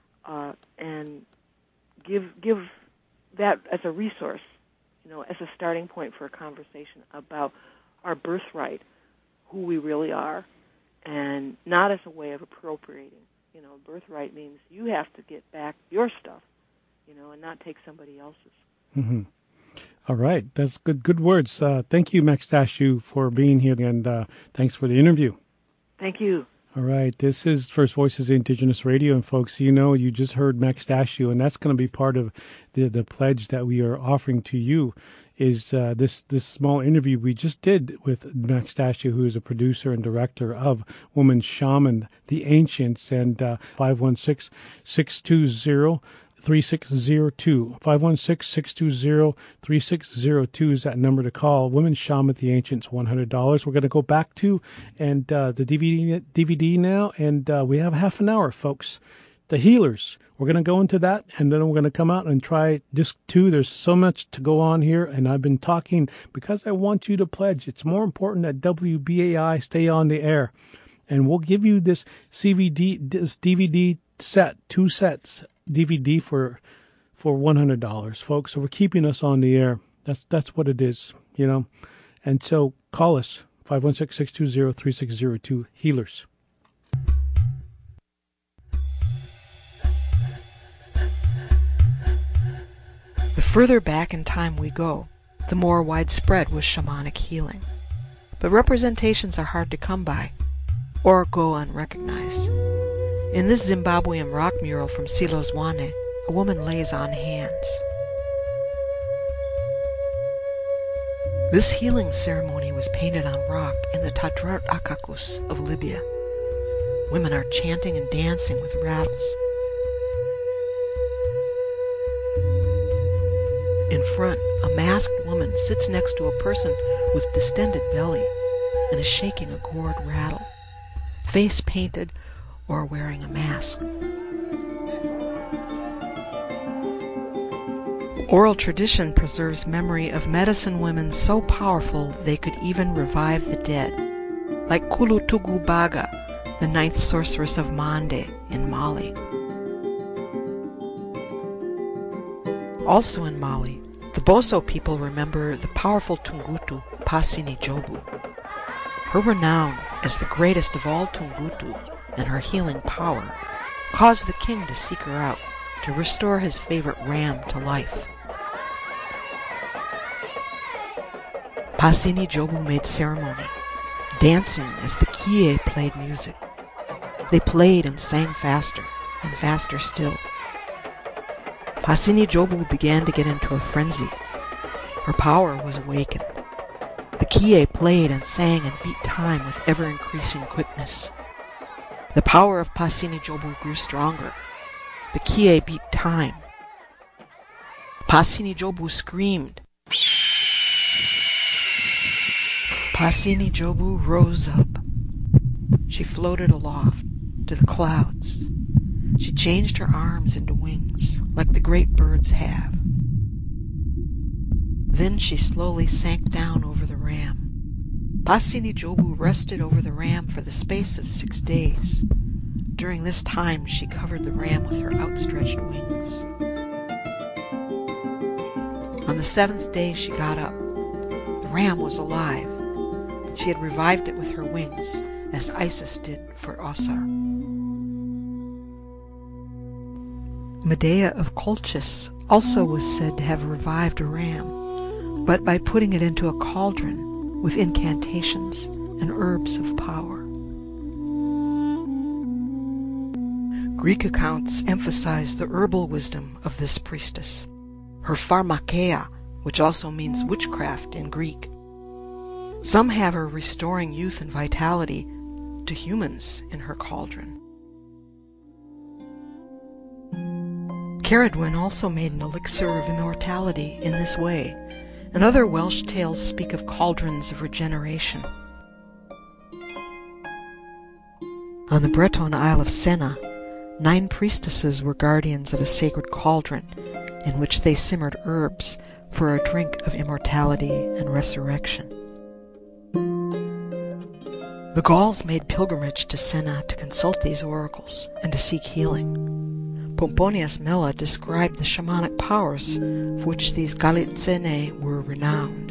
and give that as a resource, as a starting point for a conversation about our birthright, who we really are, and not as a way of appropriating. Birthright means you have to get back your stuff, and not take somebody else's. Mm-hmm. All right. That's good words. Thank you, Max Dashew, for being here, and thanks for the interview. Thank you. All right. This is First Voices Indigenous Radio, and folks, you just heard Max Dashew, and that's going to be part of the pledge that we are offering to you. is this small interview we just did with Max Dastia, who is a producer and director of Woman Shaman, The Ancients, and 516-620-3602. 516-620-3602 is that number to call. Women Shaman, The Ancients, $100. We're going to go back to and the DVD now, and we have half an hour, folks. The Healers. We're going to go into that, and then we're going to come out and try disc 2. There's so much to go on here, and I've been talking because I want you to pledge. It's more important that WBAI stay on the air. And we'll give you this DVD set, 2 sets, DVD for $100, folks. So we're keeping us on the air. That's what it is, you know. And so call us, 516-620-3602, Healers. The further back in time we go, the more widespread was shamanic healing. But representations are hard to come by, or go unrecognized. In this Zimbabwean rock mural from Silozwane, a woman lays on hands. This healing ceremony was painted on rock in the Tadrat Akakus of Libya. Women are chanting and dancing with rattles. In front, a masked woman sits next to a person with distended belly and is shaking a gourd rattle, face painted or wearing a mask. Oral tradition preserves memory of medicine women so powerful they could even revive the dead, like Kulutugu Baga, the 9th sorceress of Mande in Mali. Also in Mali, the Boso people remember the powerful Tungutu, Pasini Jobu. Her renown as the greatest of all Tungutu and her healing power caused the king to seek her out to restore his favorite ram to life. Pasini Jobu made ceremony, dancing as the Kie played music. They played and sang faster, and faster still. Pasini Jobu began to get into a frenzy. Her power was awakened. The Kie played and sang and beat time with ever-increasing quickness. The power of Pasini Jobu grew stronger. The Kie beat time. Pasini Jobu screamed. Pasini Jobu rose up. She floated aloft to the clouds. She changed her arms into wings, like the great birds have. Then she slowly sank down over the ram. Pasini Jobu rested over the ram for the space of 6 days. During this time, she covered the ram with her outstretched wings. On the 7th day, she got up. The ram was alive. She had revived it with her wings, as Isis did for Osar. Medea of Colchis also was said to have revived a ram, but by putting it into a cauldron with incantations and herbs of power. Greek accounts emphasize the herbal wisdom of this priestess, her pharmakeia, which also means witchcraft in Greek. Some have her restoring youth and vitality to humans in her cauldron. Ceridwen also made an elixir of immortality in this way, and other Welsh tales speak of cauldrons of regeneration. On the Breton Isle of Senna, 9 priestesses were guardians of a sacred cauldron in which they simmered herbs for a drink of immortality and resurrection. The Gauls made pilgrimage to Senna to consult these oracles and to seek healing. Pomponius Mela described the shamanic powers for which these Galitzene were renowned.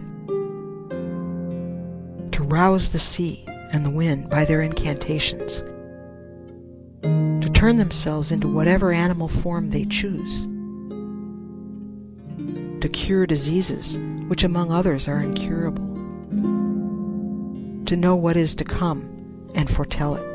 To rouse the sea and the wind by their incantations, to turn themselves into whatever animal form they choose, to cure diseases which among others are incurable, to know what is to come and foretell it.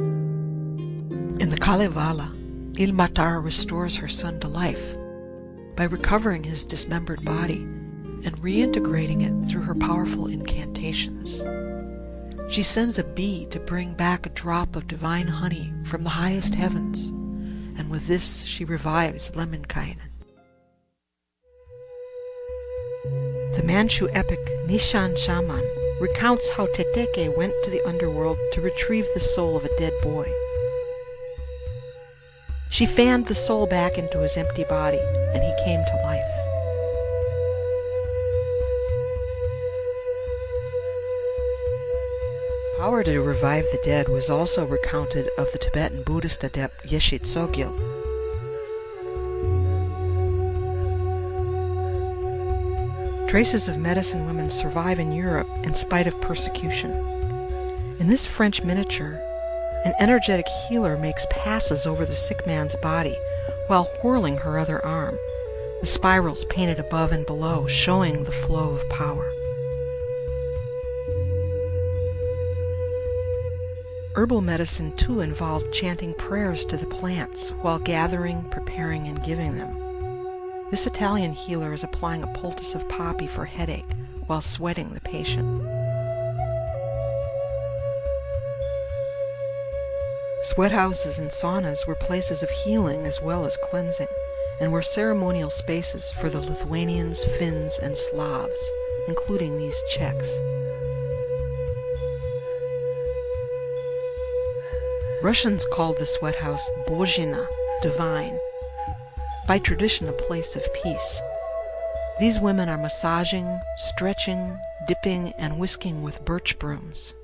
In the Kalevala, Ilmatar restores her son to life. by recovering his dismembered body and reintegrating it through her powerful incantations. She sends a bee to bring back a drop of divine honey from the highest heavens, and with this she revives Lemminkainen. The Manchu epic Nishan Shaman recounts how Teteke went to the underworld to retrieve the soul of a dead boy. She fanned the soul back into his empty body, and he came to life. Power to revive the dead was also recounted of the Tibetan Buddhist adept Yeshe Tsogyal. Traces of medicine women survive in Europe in spite of persecution. In this French miniature, an energetic healer makes passes over the sick man's body while whirling her other arm, the spirals painted above and below showing the flow of power. Herbal medicine too involved chanting prayers to the plants while gathering, preparing, and giving them. This Italian healer is applying a poultice of poppy for headache while sweating the patient. Sweat houses and saunas were places of healing as well as cleansing, and were ceremonial spaces for the Lithuanians, Finns, and Slavs, including these Czechs. Russians called the sweat house Bozhina, divine, by tradition a place of peace. These women are massaging, stretching, dipping, and whisking with birch brooms.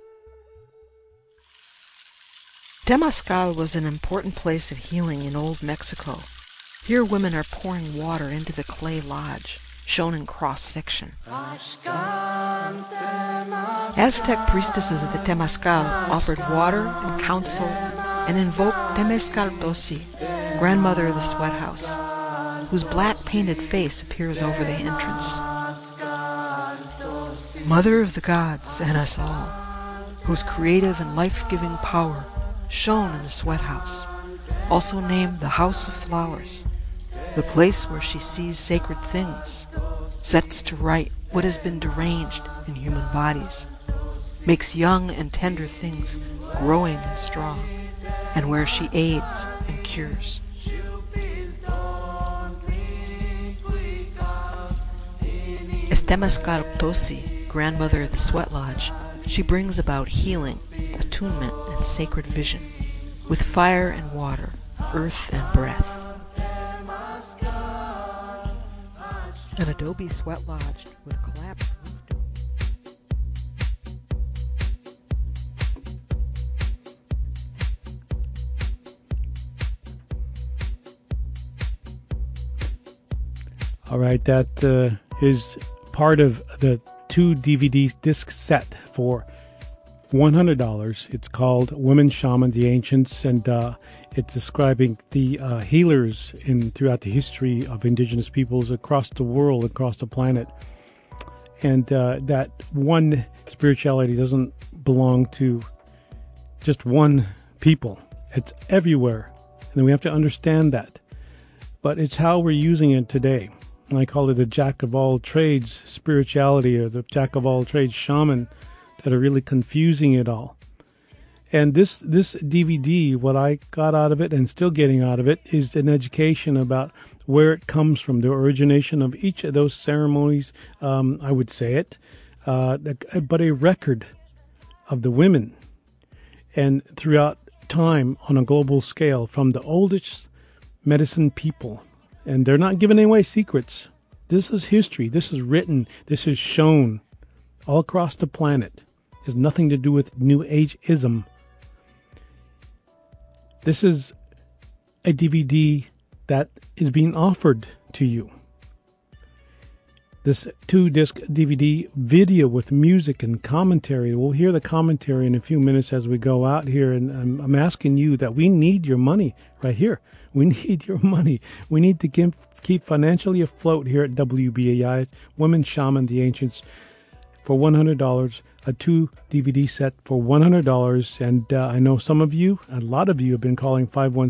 Temazcal was an important place of healing in Old Mexico. Here women are pouring water into the clay lodge, shown in cross-section. Aztec priestesses of the Temazcal offered water and counsel and invoked Temazcaltosi, grandmother of the sweat house, whose black painted face appears over the entrance. Mother of the gods and us all, whose creative and life-giving power shone in the sweat house, also named the House of Flowers, the place where she sees sacred things, sets to right what has been deranged in human bodies, makes young and tender things growing and strong, and where she aids and cures. As Temazcaltosi, grandmother of the sweat lodge, she brings about healing, attunement, and sacred vision, with fire and water, earth and breath. An adobe sweat lodge with collapsed roof dome. All right, that is part of the 2 DVD disc set for $100. It's called Women Shaman, the Ancients, and it's describing the healers throughout the history of indigenous peoples across the world, across the planet. And that one spirituality doesn't belong to just one people. It's everywhere. And we have to understand that. But it's how we're using it today. I call it the jack of all trades spirituality, or the jack of all trades shaman, that are really confusing it all. And this DVD, what I got out of it and still getting out of it, is an education about where it comes from, the origination of each of those ceremonies, I would say it, but a record of the women. And throughout time, on a global scale, from the oldest medicine people. And they're not giving away secrets. This is history. This is written. This is shown all across the planet. It has nothing to do with New Age-ism. This is a DVD that is being offered to you. This 2-disc DVD video with music and commentary. We'll hear the commentary in a few minutes as we go out here. And I'm asking you that we need your money right here. We need your money. We need to keep financially afloat here at WBAI, Women Shaman, the Ancients. For $100, a 2-DVD set for $100. And I know some of you, a lot of you, have been calling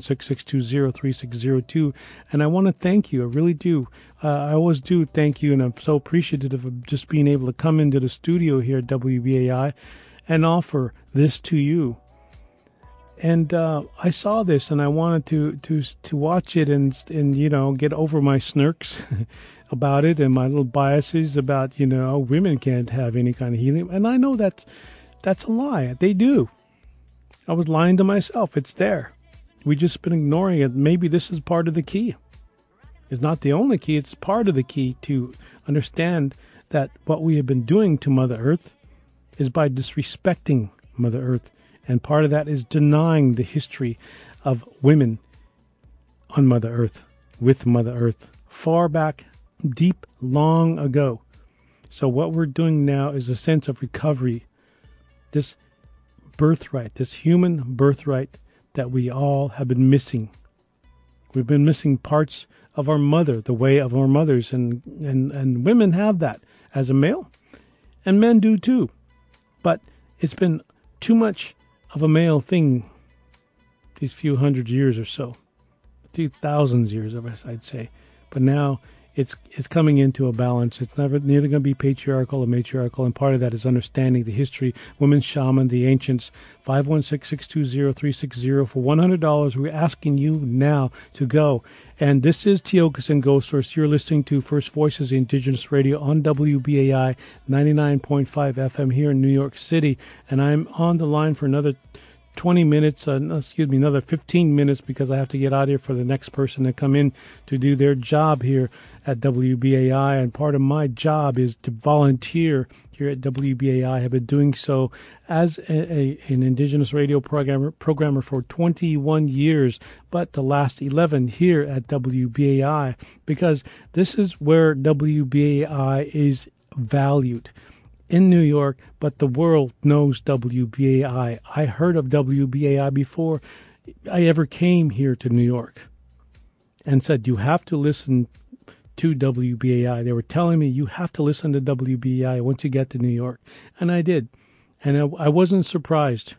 516-620-3602. And I want to thank you. I really do. I always do thank you. And I'm so appreciative of just being able to come into the studio here at WBAI and offer this to you. And I saw this, and I wanted to watch it and get over my snarks about it and my little biases about women can't have any kind of healing. And I know that's a lie. They do. I was lying to myself. It's there. We just been ignoring it. Maybe this is part of the key. It's not the only key. It's part of the key to understand that what we have been doing to Mother Earth is by disrespecting Mother Earth. And part of that is denying the history of women on Mother Earth, with Mother Earth, far back, deep, long ago. So what we're doing now is a sense of recovery, this birthright, this human birthright that we all have been missing. We've been missing parts of our mother, the way of our mothers, and women have that as a male, and men do too. But it's been too much of a male thing these few hundred years or so, 2,000 years of us, I'd say. But now it's coming into a balance. It's neither going to be patriarchal or matriarchal, and part of that is understanding the history. Women's shaman, the ancients, 516-620-360 for $100. We're asking you now to go. And this is Tiokasin Ghost Source. You're listening to First Voices Indigenous Radio on WBAI 99.5 FM here in New York City. And I'm on the line for another 20 minutes, another 15 minutes, because I have to get out here for the next person to come in to do their job here at WBAI. And part of my job is to volunteer here at WBAI. I have been doing so as an Indigenous radio programmer for 21 years, but the last 11 here at WBAI, because this is where WBAI is valued. In New York, but the world knows WBAI. I heard of WBAI before I ever came here to New York, and said, you have to listen to WBAI. They were telling me, you have to listen to WBAI once you get to New York. And I did. And I wasn't surprised.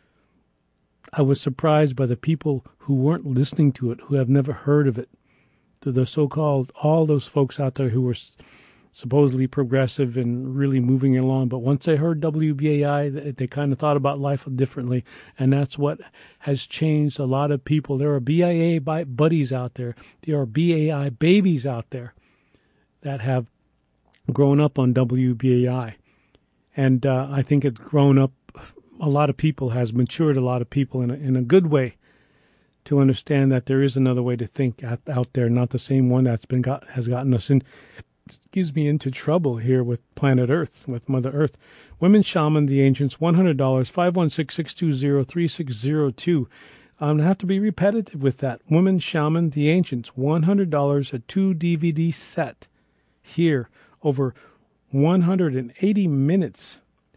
I was surprised by the people who weren't listening to it, who have never heard of it. The so-called, all those folks out there who were supposedly progressive and really moving along. But once they heard WBAI, they kind of thought about life differently. And that's what has changed a lot of people. There are BIA buddies out there. There are BAI babies out there that have grown up on WBAI. And I think it's grown up, a lot of people, has matured a lot of people in a good way to understand that there is another way to think out there, not the same one that's has gotten us into trouble here with planet Earth, with Mother Earth. Women's Shaman, the Ancients, $100, 516-620-3602. I'm going to have to be repetitive with that. Women's Shaman, the Ancients, $100, a 2-DVD set here over 180 minutes,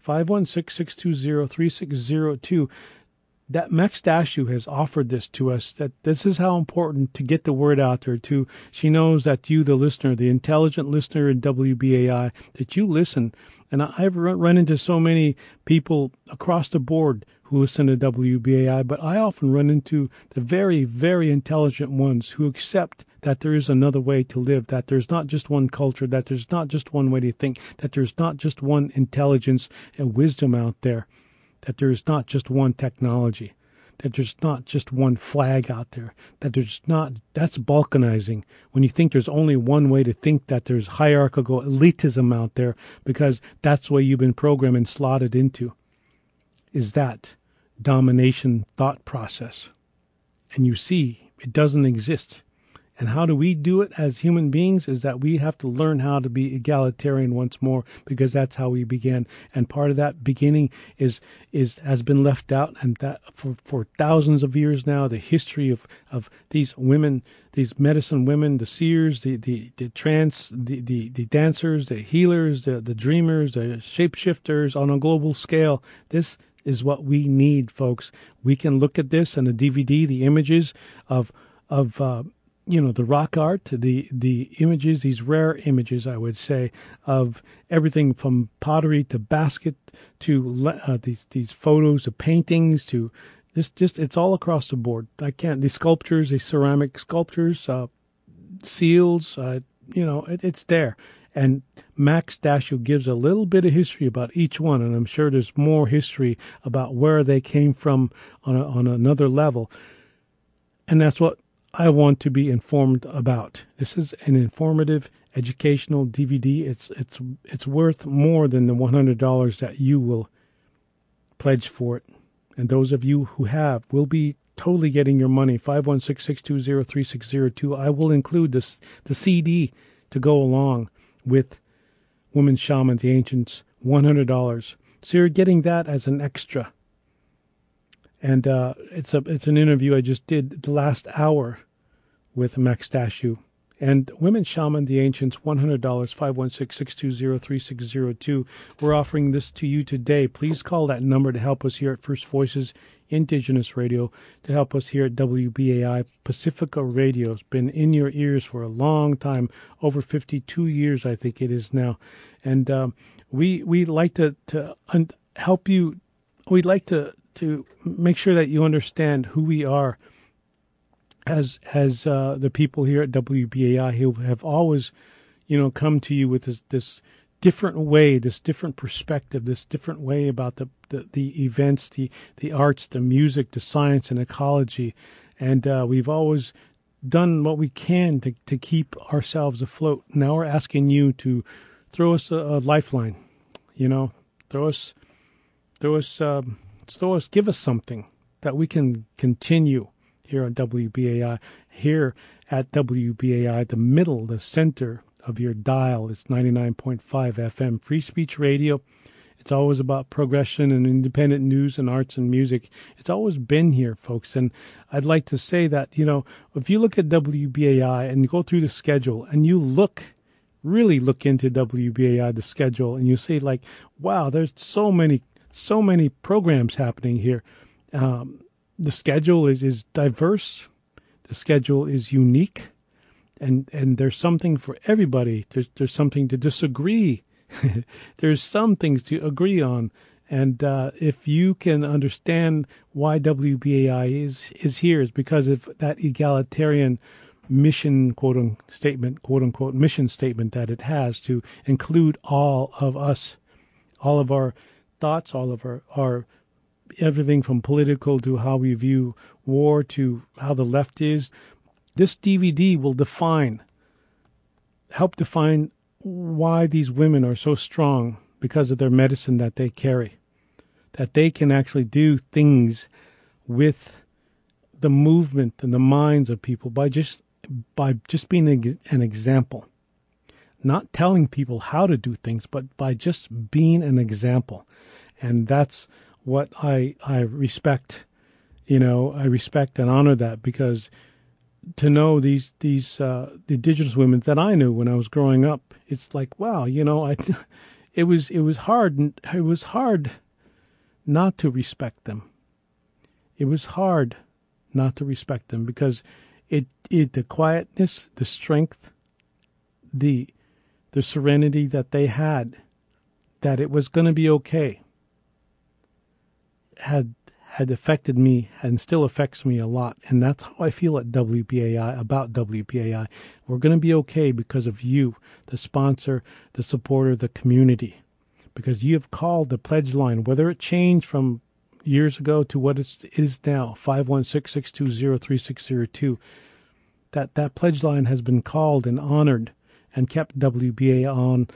516-620-3602. That Max Dashu has offered this to us, that this is how important to get the word out there too. She knows that you, the listener, the intelligent listener in WBAI, that you listen. And I've run into so many people across the board who listen to WBAI, but I often run into the very, very intelligent ones who accept that there is another way to live, that there's not just one culture, that there's not just one way to think, that there's not just one intelligence and wisdom out there, that there's not just one technology, that there's not just one flag out there, that there's not, that's balkanizing. When you think there's only one way to think, that there's hierarchical elitism out there, because that's the way you've been programmed and slotted into, is that domination thought process. And you see, it doesn't exist. And how do we do it as human beings is that we have to learn how to be egalitarian once more, because that's how we began. And part of that beginning has been left out, and that for thousands of years now, the history of these women, these medicine women, the seers, the trance, the dancers, the healers, the dreamers, the shapeshifters on a global scale. This is what we need, folks. We can look at this on a DVD, the images of the rock art, the images, these rare images, I would say, of everything from pottery to basket to these photos of paintings to just it's all across the board. These sculptures, these ceramic sculptures, seals, it's there. And Max Dashu gives a little bit of history about each one, and I'm sure there's more history about where they came from on another level. And that's what I want to be informed about. This is an informative, educational DVD. It's worth more than the $100 that you will pledge for it. And those of you who have will be totally getting your money. 516-620-3602. I will include the CD to go along with Women Shaman, the Ancients, $100. So you're getting that as an extra. And it's an interview I just did the last hour with Max Dashu. And Women Shaman, the Ancients, $100, 516-620-3602. We're offering this to you today. Please call that number to help us here at First Voices Indigenous Radio, to help us here at WBAI Pacifica Radio. It's been in your ears for a long time, over 52 years, I think it is now. And we like to help you. We'd like to make sure that you understand who we are as the people here at WBAI who have always, come to you with this different way, this different perspective, this different way about the events, the arts, the music, the science, and ecology. And we've always done what we can to keep ourselves afloat. Now we're asking you to throw us a lifeline, give us something that we can continue here on WBAI, here at WBAI, the center of your dial. It's 99.5 FM, Free Speech Radio. It's always about progression and independent news and arts and music. It's always been here, folks. And I'd like to say that, if you look at WBAI and you go through the schedule and you really look into WBAI, the schedule, and you say like, wow, there's so many programs happening here. The schedule is diverse. The schedule is unique, and there's something for everybody. There's something to disagree. There's some things to agree on, and if you can understand why WBAI is here, is because of that egalitarian mission quote unquote mission statement that it has to include all of us, all of our thoughts, all of our everything from political to how we view war to how the left is. This DVD will help define why these women are so strong, because of their medicine that they carry, that they can actually do things with the movement and the minds of people by just being an example, not telling people how to do things, but by just being an example. And that's what I respect. I respect and honor that, because to know these the indigenous women that I knew when I was growing up, it's like, wow, it was hard not to respect them. It was hard not to respect them, because the quietness, the strength, the serenity that they had, that it was going to be okay, had affected me and still affects me a lot. And that's how I feel at WBAI, about WBAI. We're going to be okay because of you, the sponsor, the supporter, the community, because you have called the pledge line, whether it changed from years ago to what it is now, 516-620-3602. That pledge line has been called and honored and kept WBAI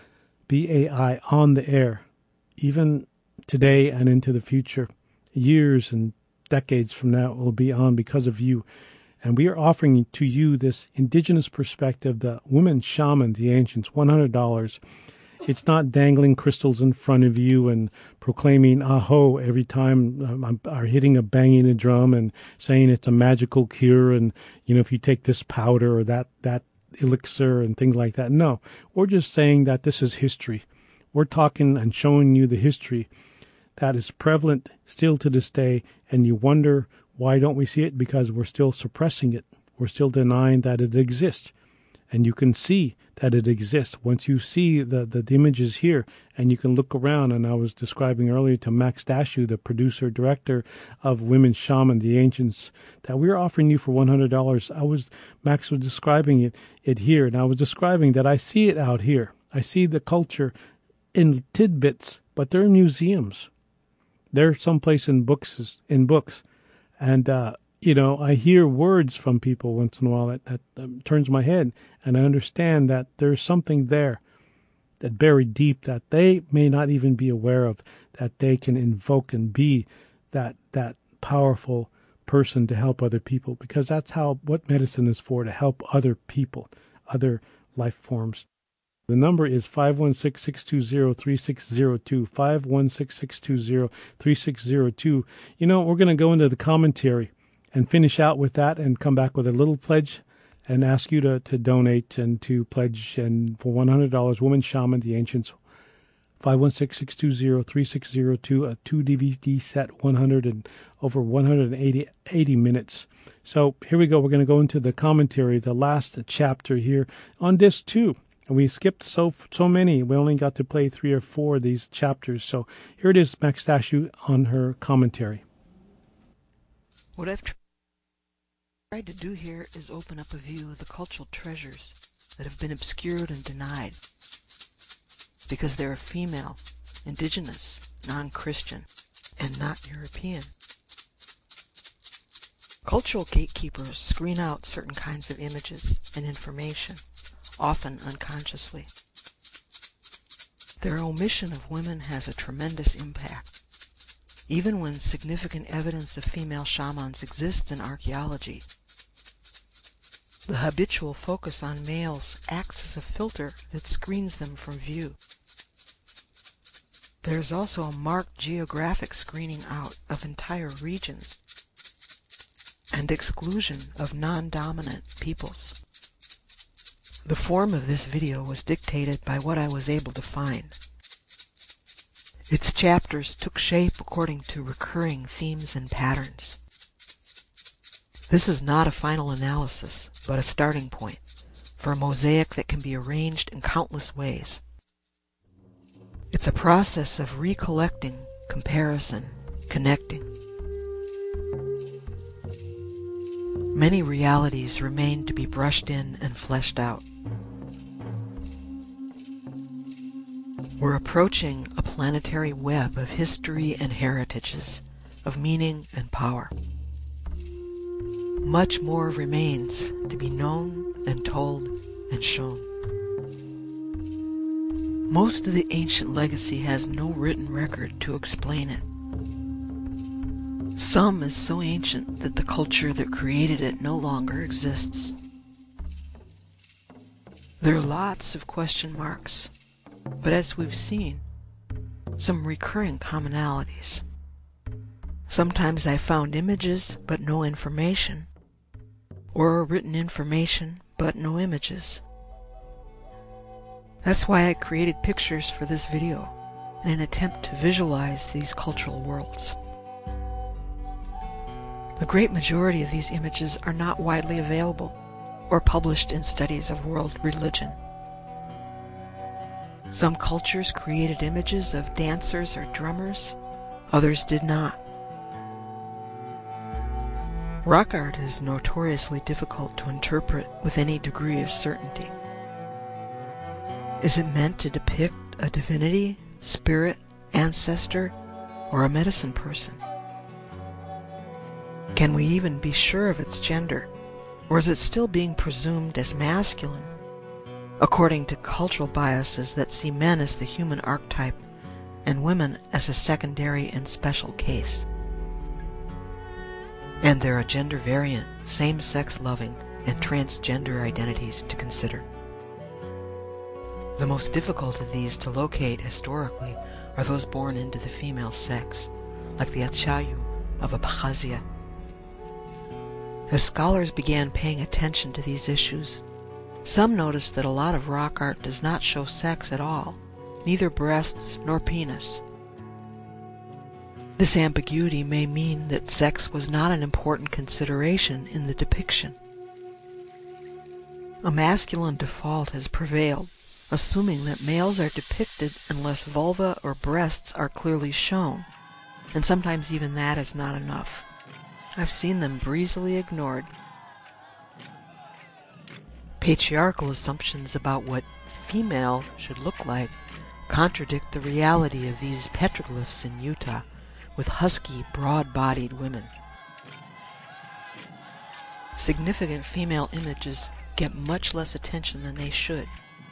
on the air, even today and into the future. Years and decades from now, it will be on because of you. And we are offering to you this indigenous perspective, the Women Shaman, the Ancients, $100. It's not dangling crystals in front of you and proclaiming aho every time, or hitting a banging a drum and saying it's a magical cure, and if you take this powder or that elixir and things like that. No, we're just saying that this is history. We're talking and showing you the history that is prevalent still to this day, and you wonder, why don't we see it? Because we're still suppressing it. We're still denying that it exists. And you can see that it exists once you see the images here, and you can look around. And I was describing earlier to Max Dashu, the producer-director of Women's Shaman, The Ancients, that we're offering you for $100. Max was describing it here, and I was describing that I see it out here. I see the culture in tidbits, but they're in museums. They're someplace in books. And, I hear words from people once in a while that turns my head, and I understand that there's something there that buried deep that they may not even be aware of, that they can invoke and be that powerful person to help other people, because that's what medicine is for, to help other people, other life forms. The number is 516-620-3602, 516-620-3602. We're going to go into the commentary and finish out with that and come back with a little pledge and ask you to donate and to pledge. And for $100, Woman Shaman, The Ancients, 516-620-3602, a 2-DVD set, 100 and over 180 minutes. So here we go. We're going to go into the commentary, the last chapter here on disc 2. And we skipped so many. We only got to play 3 or 4 of these chapters. So here it is, Max Dashu on her commentary. What I've tried to do here is open up a view of the cultural treasures that have been obscured and denied because they are female, indigenous, non-Christian, and not European. Cultural gatekeepers screen out certain kinds of images and information, often unconsciously. Their omission of women has a tremendous impact. Even when significant evidence of female shamans exists in archaeology, the habitual focus on males acts as a filter that screens them from view. There is also a marked geographic screening out of entire regions and exclusion of non-dominant peoples. The form of this video was dictated by what I was able to find. Its chapters took shape according to recurring themes and patterns. This is not a final analysis, but a starting point for a mosaic that can be arranged in countless ways. It's a process of recollecting, comparison, connecting. Many realities remain to be brushed in and fleshed out. We're approaching a planetary web of history and heritages, of meaning and power. Much more remains to be known and told and shown. Most of the ancient legacy has no written record to explain it. Some is so ancient that the culture that created it no longer exists. There are lots of question marks, but as we've seen, some recurring commonalities. Sometimes I found images but no information, or written information but no images. That's why I created pictures for this video, in an attempt to visualize these cultural worlds. The great majority of these images are not widely available or published in studies of world religion. Some cultures created images of dancers or drummers, others did not. Rock art is notoriously difficult to interpret with any degree of certainty. Is it meant to depict a divinity, spirit, ancestor, or a medicine person? Can we even be sure of its gender, or is it still being presumed as masculine, according to cultural biases that see men as the human archetype and women as a secondary and special case? And there are gender variant, same-sex loving, and transgender identities to consider. The most difficult of these to locate historically are those born into the female sex, like the Achayu of Abkhazia. As scholars began paying attention to these issues, some noticed that a lot of rock art does not show sex at all, neither breasts nor penis. This ambiguity may mean that sex was not an important consideration in the depiction. A masculine default has prevailed, assuming that males are depicted unless vulva or breasts are clearly shown, and sometimes even that is not enough. I've seen them breezily ignored. Patriarchal assumptions about what female should look like contradict the reality of these petroglyphs in Utah, with husky, broad-bodied women. Significant female images get much less attention than they should.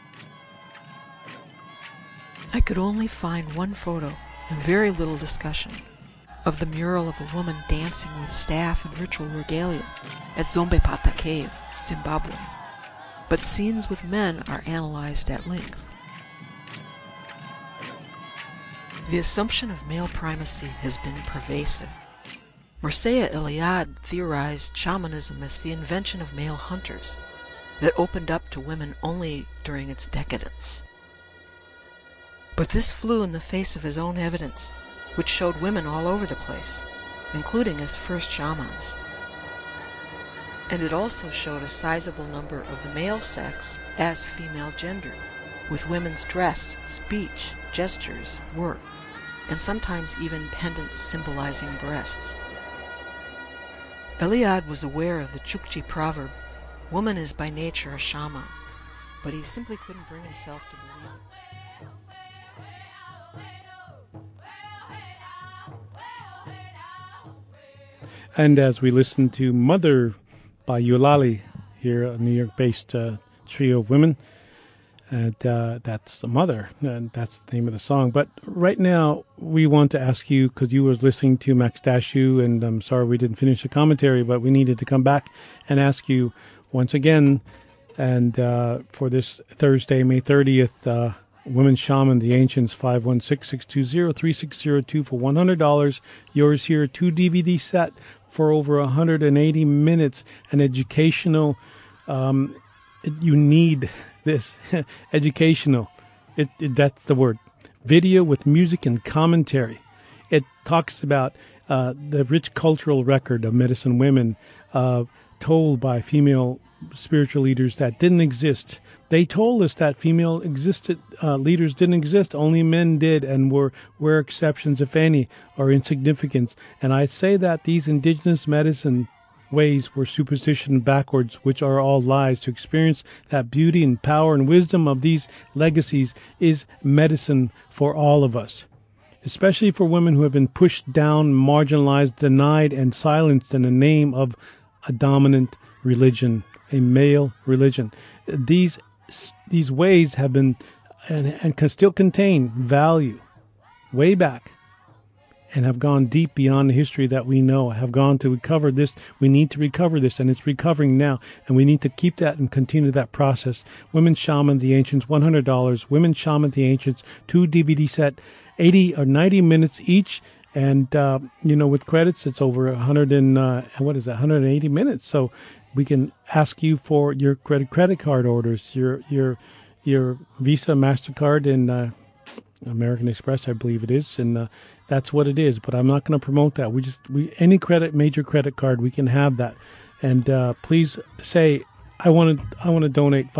I could only find one photo and very little discussion of the mural of a woman dancing with staff and ritual regalia at Zombepata Cave, Zimbabwe, but scenes with men are analyzed at length. The assumption of male primacy has been pervasive. Mircea Eliade theorized shamanism as the invention of male hunters that opened up to women only during its decadence. But this flew in the face of his own evidence, which showed women all over the place, including as first shamans. And it also showed a sizable number of the male sex as female gender, with women's dress, speech, gestures, work, and sometimes even pendants symbolizing breasts. Eliade was aware of the Chukchi proverb, "Woman is by nature a shaman," but he simply couldn't bring himself to believe it. And as we listen to Mother by Eulalie, here, a New York-based trio of women, and that's Mother, and that's the name of the song. But right now, we want to ask you, because you were listening to Max Dashu, and I'm sorry we didn't finish the commentary, but we needed to come back and ask you once again, and for this Thursday, May 30th, Women's Shaman, the Ancients, 516-620-3602 for $100. Yours here, 2 DVD set for over 180 minutes, an educational, you need this, educational, that's the word, video with music and commentary. It talks about the rich cultural record of medicine women told by female spiritual leaders that didn't exist. They told us that female leaders didn't exist. Only men did, and were exceptions, if any, or insignificant. And I say that these indigenous medicine ways were superstition backwards, which are all lies. To experience that beauty and power and wisdom of these legacies is medicine for all of us, especially for women who have been pushed down, marginalized, denied, and silenced in the name of a dominant religion, a male religion. These ways have been and can still contain value way back, and have gone deep beyond the history that we know, have gone to recover this. We need to recover this, and it's recovering now, and we need to keep that and continue that process. Women's Shaman, the Ancients, $100. Women's Shaman, the Ancients, 2 DVD set, 80 or 90 minutes each, and with credits, it's over 180 minutes. So we can ask you for your credit card orders, your Visa, MasterCard, and American Express, I believe it is, and that's what it is. But I'm not going to promote that. Any major credit card, we can have that. And please say, I want to donate.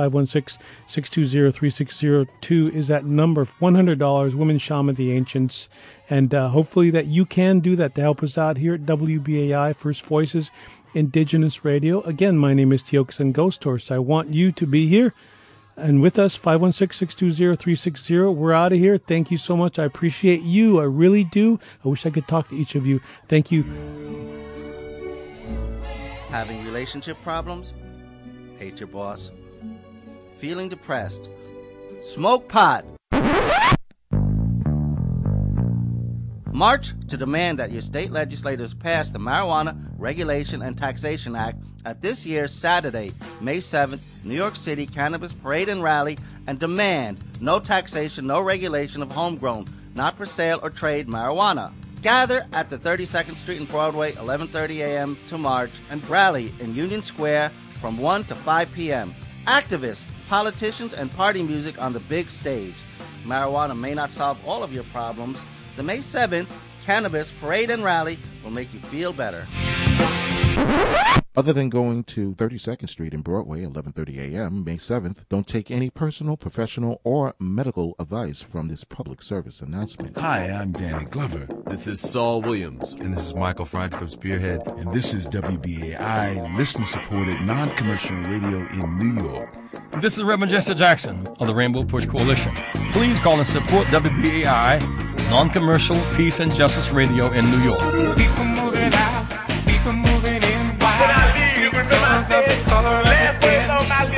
516-620-3602 is that number. $100. Women's Shaman, the Ancients, and hopefully that you can do that to help us out here at WBAI First Voices Indigenous Radio. Again, my name is Tiokasin Ghost Horse. I want you to be here and with us. 516-620-360. We're out of here. Thank you so much. I appreciate you. I really do. I wish I could talk to each of you. Thank you. Having relationship problems? Hate your boss? Feeling depressed? Smoke pot! March to demand that your state legislators pass the Marijuana Regulation and Taxation Act at this year's Saturday, May 7th, New York City Cannabis Parade and Rally, and demand no taxation, no regulation of homegrown, not for sale or trade marijuana. Gather at the 32nd Street and Broadway, 11:30 a.m. to march, and rally in Union Square from 1 to 5 p.m. Activists, politicians, and party music on the big stage. Marijuana may not solve all of your problems. The May 7th Cannabis Parade and Rally will make you feel better. Other than going to 32nd Street and Broadway, 11:30 a.m., May 7th, don't take any personal, professional, or medical advice from this public service announcement. Hi, I'm Danny Glover. This is Saul Williams. And this is Michael Fried from Spearhead. And this is WBAI, listener-supported, non-commercial radio in New York. This is Reverend Jesse Jackson of the Rainbow Push Coalition. Please call and support WBAI, non-commercial peace and justice radio in New York. People moving out, people moving in. Because of the color of the skin.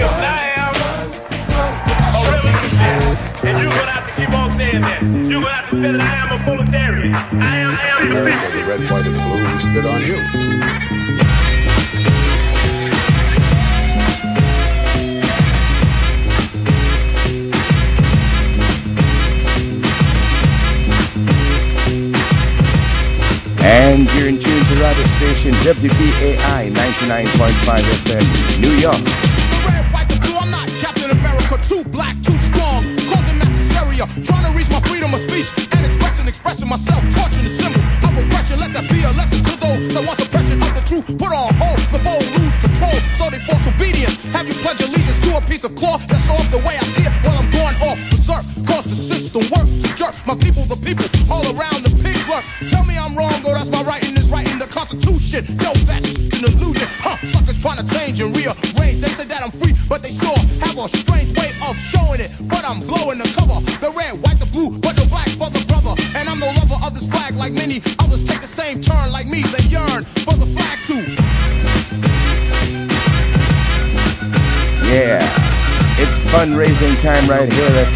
And you're going to have to keep on saying that. You're going to have to say that I am a proletarian. I am the people. The red, white, and blue who spit on you. And you're in tune to radio station WBAI 99.5 FM, New York. The red, white, the blue, I'm not Captain America. Too black, too strong, causing mass hysteria. Trying to reach my freedom of speech and expressing myself. Torching the symbol of oppression. Let that be a lesson to those that want suppression of the truth. Put on hold, the bold lose control, so they force obedience. Have you pledge allegiance to a piece of cloth that's off the way I see it while I'm going off berserk? Cause the system work to jerk my people, the people all around the pigs lurk. Tell me I'm wrong, though that's my writing is writing the Constitution. Yo, that's an illusion. Suckers trying to change and rearrange. They say that I'm free, but they sure have a strange way of showing it. But I'm blowing the cover, the red, white, the blue, but the black for the brother. And I'm no lover of this flag like many others take the same turn like me. They yearn for the flag too. Yeah, it's fundraising time right here at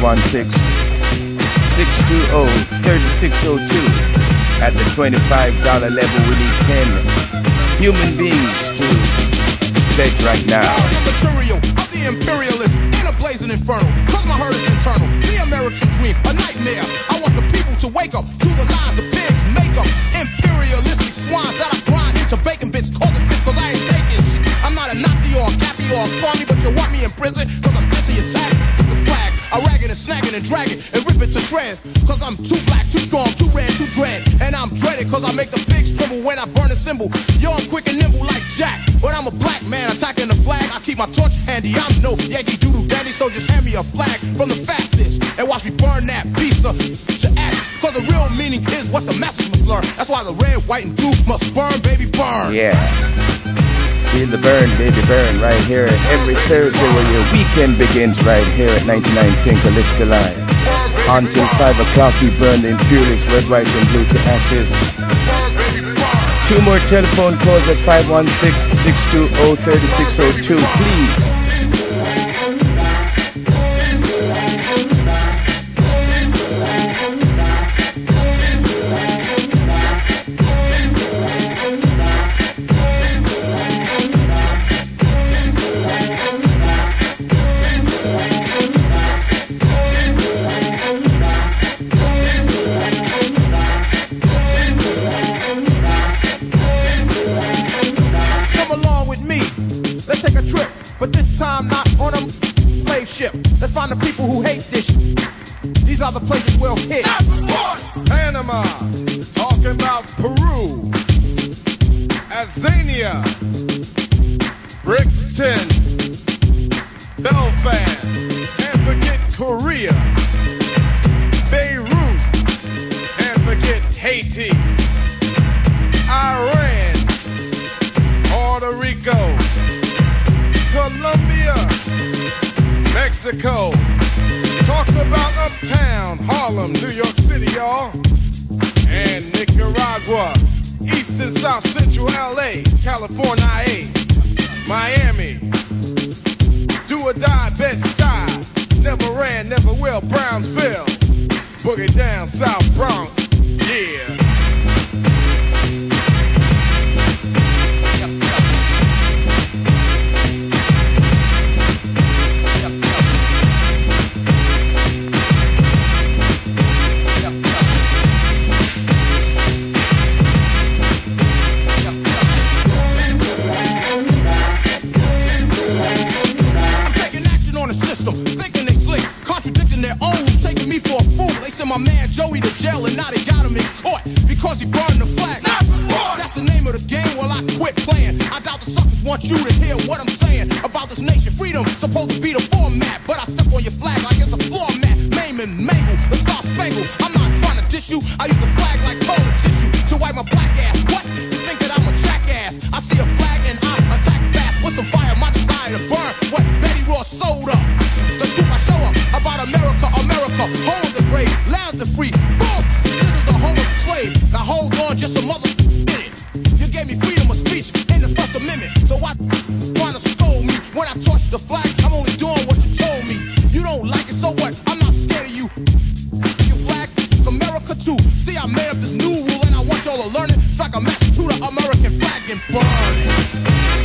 516-620-3602. At the $25 level, we need 10 human beings to pledge right now. The material of the imperialist in a blazing inferno. Cause my hurt is internal. The American dream, a nightmare. I want the people to wake up to the lies the pigs make up. Imperialistic swines that I grind into bacon bits. Call it bits cause I ain't taking shit. I'm not a Nazi or a Cappy or a Crony, but you want me in prison cause I'm busy attacking the flag. I ragging and snagging and dragging and rip it to shreds. Cause I'm too black, too strong, too red, too dread. And I'm dreaded cause I make the pigs tremble when I burn a symbol. Yo, I'm quick and nimble like Jack. But I'm a black man attacking the flag. I keep my torch handy. I'm no Yankee Doodle Dandy, so just hand me a flag from the fascists and watch me burn that piece to ashes. Cause the real meaning is what the message must learn. That's why the red, white, and blue must burn, baby, burn. Yeah. Feel the burn, baby, burn, right here every Thursday where your weekend begins right here at 99.5 Calista Live. Until 5 o'clock, we burn the imperialists, red, white, and blue to ashes. 2 more telephone calls at 516-620-3602, please. Let's find the people who hate this shit. These are the places we'll hit. Panama, talking about Peru, Azania, Brixton, Belfast, and forget Korea, Beirut, and forget Haiti, Iran, Puerto Rico, Colombia, Mexico, talking about Uptown, Harlem, New York City, y'all, and Nicaragua, East and South Central LA, California, Miami, do or die, Bed-Stuy, never ran, never will, Brownsville, boogie down, South Bronx, yeah. My man Joey to jail and now they got him in court because he burned the flag. That's the name of the game. Well, I quit playing. I doubt the suckers want you to hear what I'm saying about this nation. Freedom supposed to be the format, but I step on your flag like it's a floor mat. Maim and mangle the Star Spangled. I'm not trying to dish you. I use the flag like toilet tissue to wipe my black ass. What? You think that I'm a jackass? I see a flag and I attack fast with some fire. My desire to burn what Betty Ross sold up. The truth I show up about America, America, home of the brave, land of the free. Boom! This is the home of the slave. Now hold on just a mother minute. You gave me freedom of speech in the First Amendment. So why wanna stole me? When I torch the flag, I'm only doing what you told me. You don't like it, so what? I'm not scared of you. Your flag, America too. See, I made up this new rule and I want y'all to learn it. Strike a match to the American flag and burn.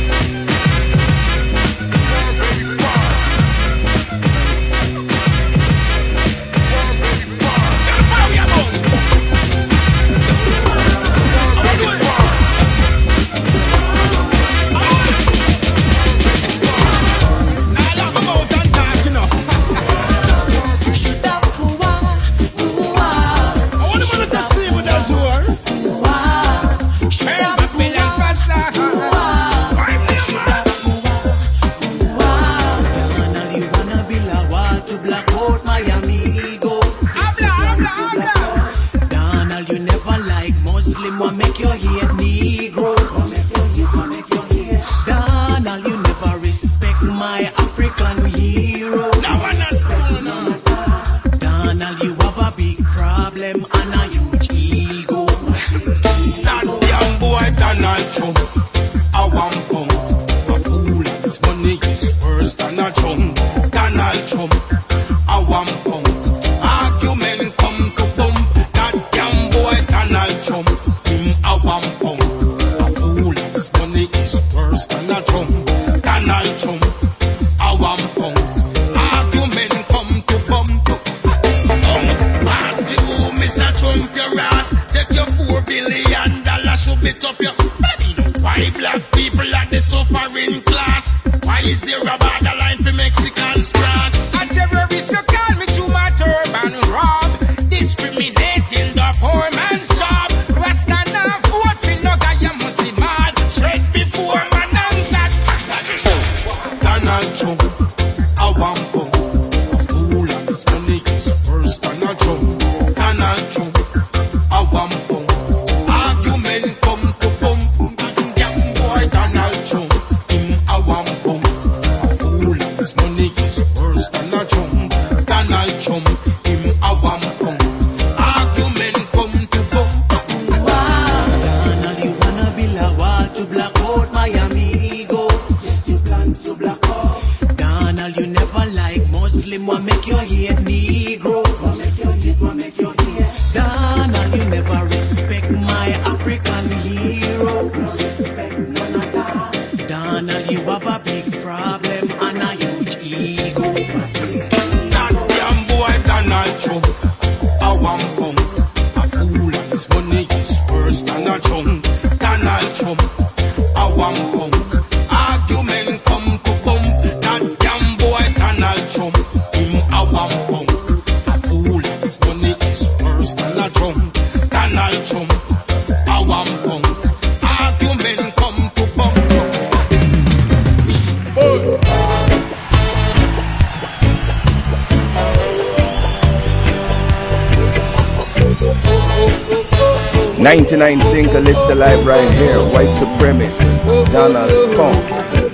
'99 single list alive right here. White supremacist Donald Trump,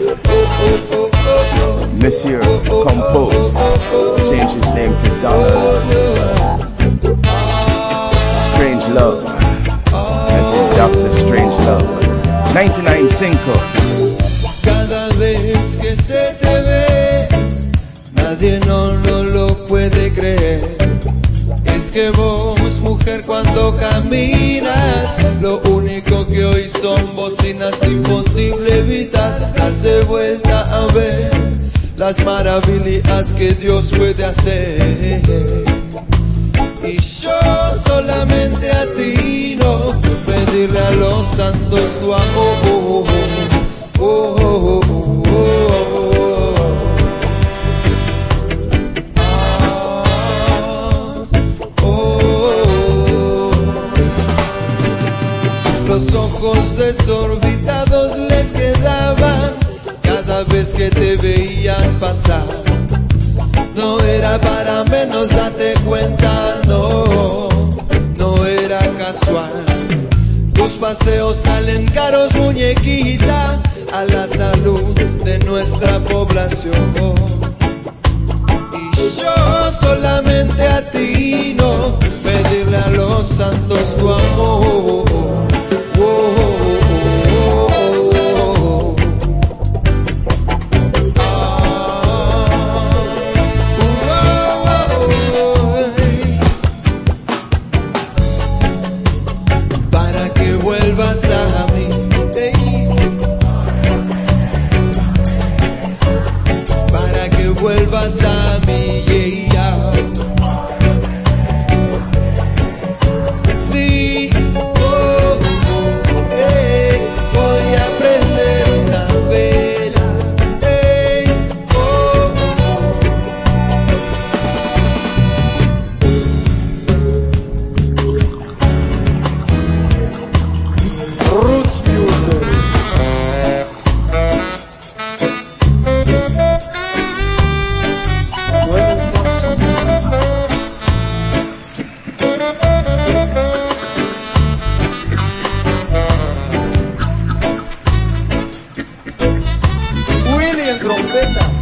Monsieur Compose, changed his name to Donald Strange Love, as in Dr. Strange Love. 99 single. Cada vez que se te ve, nadie no lo puede creer. Es que vos, mujer, cuando caminas, lo único que hoy son bocinas, imposible evitar darse vuelta a ver las maravillas que Dios puede hacer. Y yo solamente atino pedirle a los santos tu amor. Los ojos desorbitados les quedan daban cada vez que te veían pasar. No era para menos, date cuenta, no, no era casual. Tus paseos salen caros, muñequita, a la salud de nuestra población. Y yo solamente atino pedirle a los santos tu amor. Para que vuelvas a mí, para que vuelvas a mí, yeah. Sí, voy a prender una vela, Roots music. Willy en trompeta.